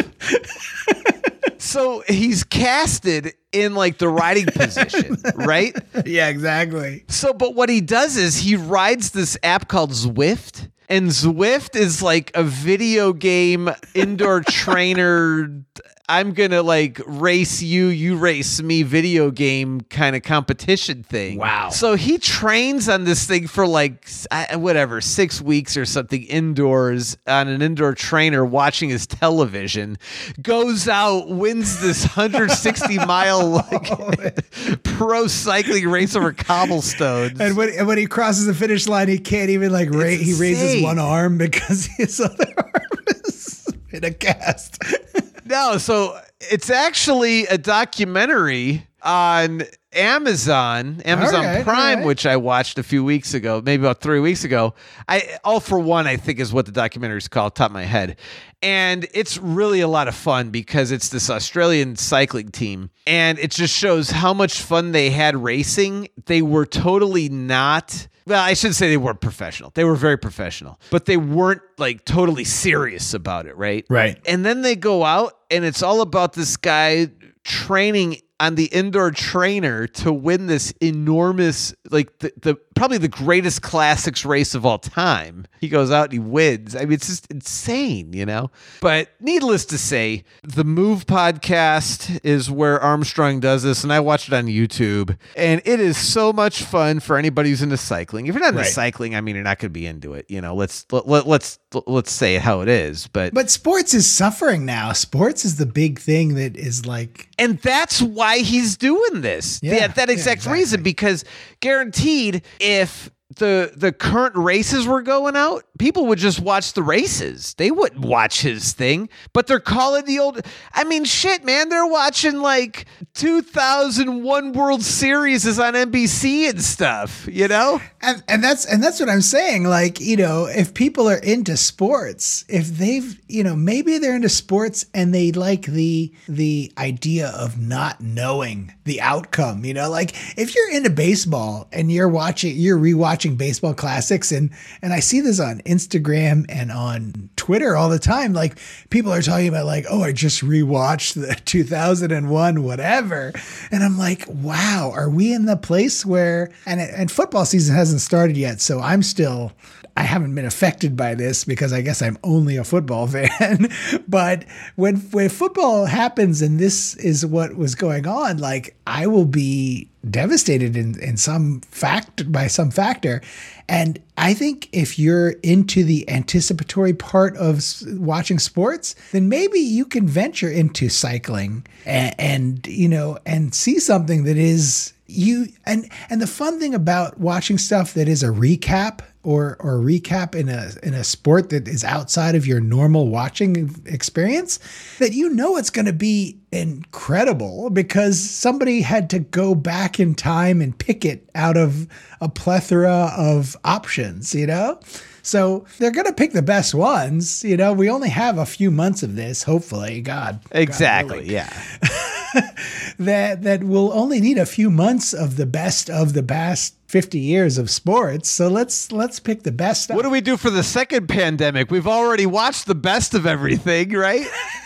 [SPEAKER 3] So he's casted in like the riding position, right?
[SPEAKER 1] Yeah, exactly.
[SPEAKER 3] So, but what he does is he rides this app called Zwift, and Zwift is like a video game indoor trainer. I'm going to like race you, you race me video game kind of competition thing.
[SPEAKER 1] Wow.
[SPEAKER 3] So he trains on this thing for like, whatever, six weeks or something indoors on an indoor trainer watching his television, goes out, wins this one hundred sixty mile like, pro cycling race over cobblestones.
[SPEAKER 1] And when, and when he crosses the finish line, he can't even like, ra- he raises one arm because his other arm is in a cast.
[SPEAKER 3] No, so it's actually a documentary on Amazon, Amazon
[SPEAKER 1] All right,
[SPEAKER 3] Prime,
[SPEAKER 1] all right.
[SPEAKER 3] which I watched a few weeks ago, maybe about three weeks ago. I All for One, I think, is what the documentary is called, top of my head. And it's really a lot of fun because it's this Australian cycling team. And it just shows how much fun they had racing. They were totally not... Well, I shouldn't say they weren't professional. They were very professional, but they weren't like totally serious about it, right?
[SPEAKER 1] Right.
[SPEAKER 3] And then they go out and it's all about this guy training on the indoor trainer to win this enormous, like the, the probably the greatest classics race of all time. He goes out and he wins. I mean, it's just insane, you know? But needless to say, the Move podcast is where Armstrong does this, and I watch it on YouTube, and it is so much fun for anybody who's into cycling. If you're not into
[SPEAKER 1] Right.
[SPEAKER 3] cycling, I mean, you're not going to be into it, you know? Let's let, let, let's let's say it how it is, but
[SPEAKER 1] But sports is suffering now. Sports is the big thing that is like,
[SPEAKER 3] and that's why he's doing this.
[SPEAKER 1] Yeah,
[SPEAKER 3] that, that
[SPEAKER 1] yeah,
[SPEAKER 3] exact
[SPEAKER 1] exactly.
[SPEAKER 3] reason, because guaranteed if the the current races were going out, people would just watch the races. They wouldn't watch his thing. But they're calling the old... I mean, shit, man. They're watching like two thousand one World Series is on N B C and stuff, you know?
[SPEAKER 1] and, and that's and that's what I'm saying. Like, you know, if people are into sports, if they've, you know, maybe they're into sports and they like the the idea of not knowing the outcome, you know, like if you're into baseball and you're watching, you're rewatching baseball classics, and and I see this on Instagram and on Twitter all the time. Like people are talking about like, oh, I just rewatched the two thousand one whatever, and I'm like, wow, are we in the place where and and football season hasn't started yet, so I'm still. I haven't been affected by this because I guess I'm only a football fan. But when when football happens and this is what was going on, like I will be devastated in, in some fact by some factor. And I think if you're into the anticipatory part of s- watching sports, then maybe you can venture into cycling and, and you know, and see something that is you. And, and the fun thing about watching stuff that is a recap or or recap in a in a sport that is outside of your normal watching experience, that you know it's going to be incredible because somebody had to go back in time and pick it out of a plethora of options, you know? So they're going to pick the best ones. You know, we only have a few months of this, hopefully. God.
[SPEAKER 3] Exactly,
[SPEAKER 1] God willing.
[SPEAKER 3] yeah.
[SPEAKER 1] that that we'll only need a few months of the best of the past fifty years of sports. So let's let's pick the best stuff.
[SPEAKER 3] What do we do for the second pandemic? We've already watched the best of everything, right?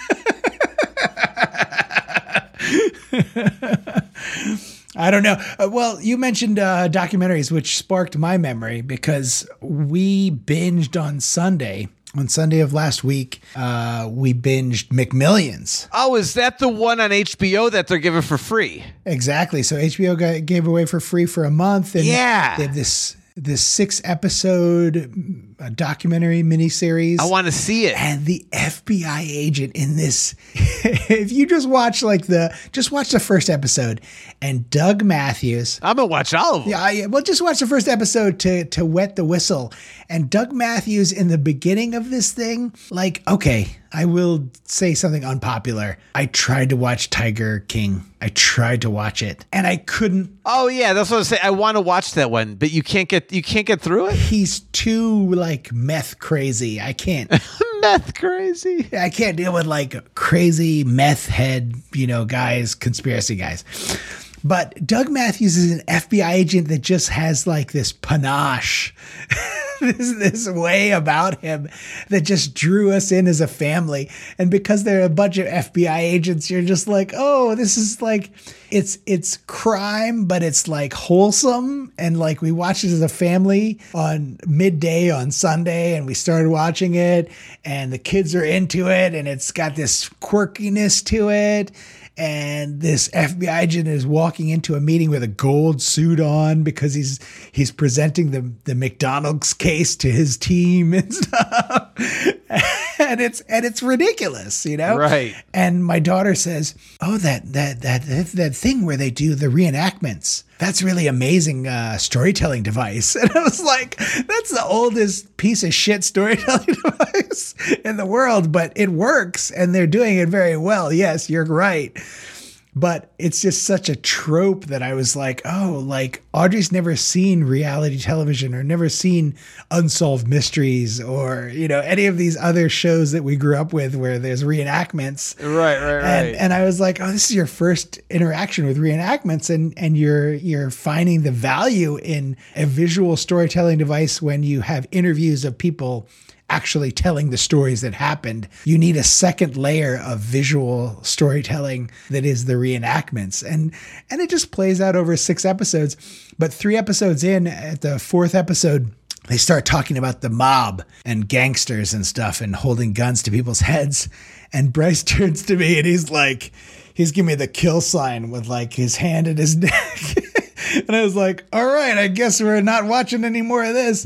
[SPEAKER 1] I don't know. Uh, well, you mentioned uh, documentaries, which sparked my memory because we binged on Sunday. On Sunday of last week, uh, we binged McMillions.
[SPEAKER 3] Oh, is that the one on H B O that they're giving for free?
[SPEAKER 1] Exactly. So H B O got, gave away for free for a month. And
[SPEAKER 3] Yeah.
[SPEAKER 1] they have this this six episode uh, documentary miniseries.
[SPEAKER 3] I want to see it.
[SPEAKER 1] And the F B I agent in this, if you just watch like the, just watch the first episode, and Doug Matthews.
[SPEAKER 3] I'm gonna watch all of them.
[SPEAKER 1] Yeah, I, well, just watch the first episode to to wet the whistle. And Doug Matthews in the beginning of this thing, like, okay, I will say something unpopular. I tried to watch Tiger King. I tried to watch it, and I couldn't.
[SPEAKER 3] Oh yeah, that's what I say. I want to watch that one, but you can't get you can't get through it.
[SPEAKER 1] He's too like like meth crazy. I can't.
[SPEAKER 3] Meth crazy.
[SPEAKER 1] I can't deal with like crazy meth head, you know, guys, conspiracy guys. But Doug Matthews is an F B I agent that just has like this panache, this, this way about him that just drew us in as a family. And because they're a bunch of F B I agents, you're just like, oh, this is like, it's it's crime, but it's like wholesome. And like we watched it as a family on midday on Sunday, and we started watching it, and the kids are into it, and it's got this quirkiness to it. And this F B I agent is walking into a meeting with a gold suit on because he's he's presenting the the McDonald's case to his team and stuff. And it's and it's ridiculous, you know?
[SPEAKER 3] Right.
[SPEAKER 1] And my daughter says, "Oh, that that that that, that thing where they do the reenactments. That's really amazing uh, storytelling device." And I was like, that's the oldest piece of shit storytelling device in the world, but it works and they're doing it very well. Yes, you're right. But it's just such a trope that I was like, oh, like Audrey's never seen reality television or never seen Unsolved Mysteries or, you know, any of these other shows that we grew up with where there's reenactments.
[SPEAKER 3] Right, right, right.
[SPEAKER 1] And, and I was like, oh, this is your first interaction with reenactments, and, and you're you're finding the value in a visual storytelling device when you have interviews of people actually telling the stories that happened. You need a second layer of visual storytelling that is the reenactments. And and it just plays out over six episodes. But three episodes in, at the fourth episode, they start talking about the mob and gangsters and stuff and holding guns to people's heads. And Bryce turns to me and he's like, he's giving me the kill sign with like his hand in his neck. And I was like, all right, I guess we're not watching any more of this.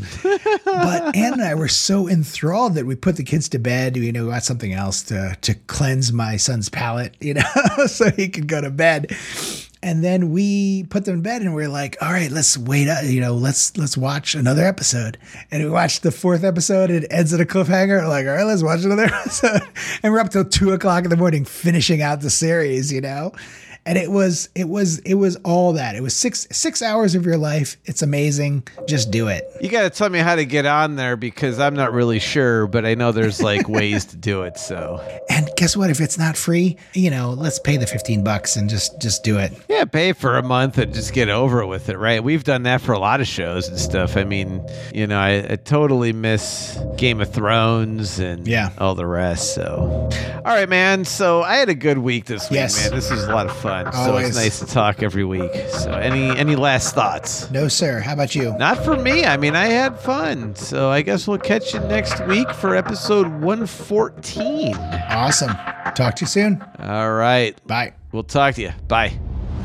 [SPEAKER 1] But Ann and I were so enthralled that we put the kids to bed. You know, we watched something else to, to cleanse my son's palate, you know, so he could go to bed. And then we put them in bed and we're like, all right, let's wait up, you know, let's let's watch another episode. And we watched the fourth episode. It ends at a cliffhanger. We're like, all right, let's watch another episode. And we're up till two o'clock in the morning finishing out the series, you know. And it was, it was, it was all that. It was six, six hours of your life. It's amazing. Just do it.
[SPEAKER 3] You got to tell me how to get on there because I'm not really sure, but I know there's like ways to do it. So,
[SPEAKER 1] and guess what? If it's not free, you know, let's pay the fifteen bucks and just, just do it.
[SPEAKER 3] Yeah. Pay for a month and just get over with it. Right. We've done that for a lot of shows and stuff. I mean, you know, I, I totally miss Game of Thrones and
[SPEAKER 1] yeah.
[SPEAKER 3] all the rest. So, all right, man. So I had a good week this week,
[SPEAKER 1] yes.
[SPEAKER 3] man. This was a lot of fun. So
[SPEAKER 1] Always.
[SPEAKER 3] It's nice to talk every week. So any any last thoughts?
[SPEAKER 1] No, sir. How about you?
[SPEAKER 3] Not for me. I mean, I had fun. So I guess we'll catch you next week for episode one fourteen.
[SPEAKER 1] Awesome. Talk to you soon.
[SPEAKER 3] All right.
[SPEAKER 1] Bye.
[SPEAKER 3] We'll talk to you. Bye.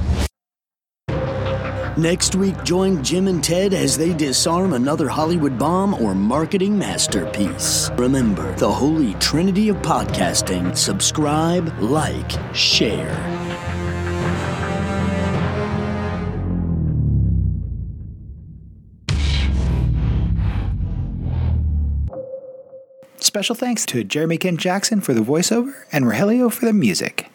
[SPEAKER 2] Next week, join Jim and Ted as they disarm another Hollywood bomb or marketing masterpiece. Remember, the holy trinity of podcasting. Subscribe, like, share.
[SPEAKER 1] Special thanks to Jeremy Kent Jackson for the voiceover and Rogelio for the music.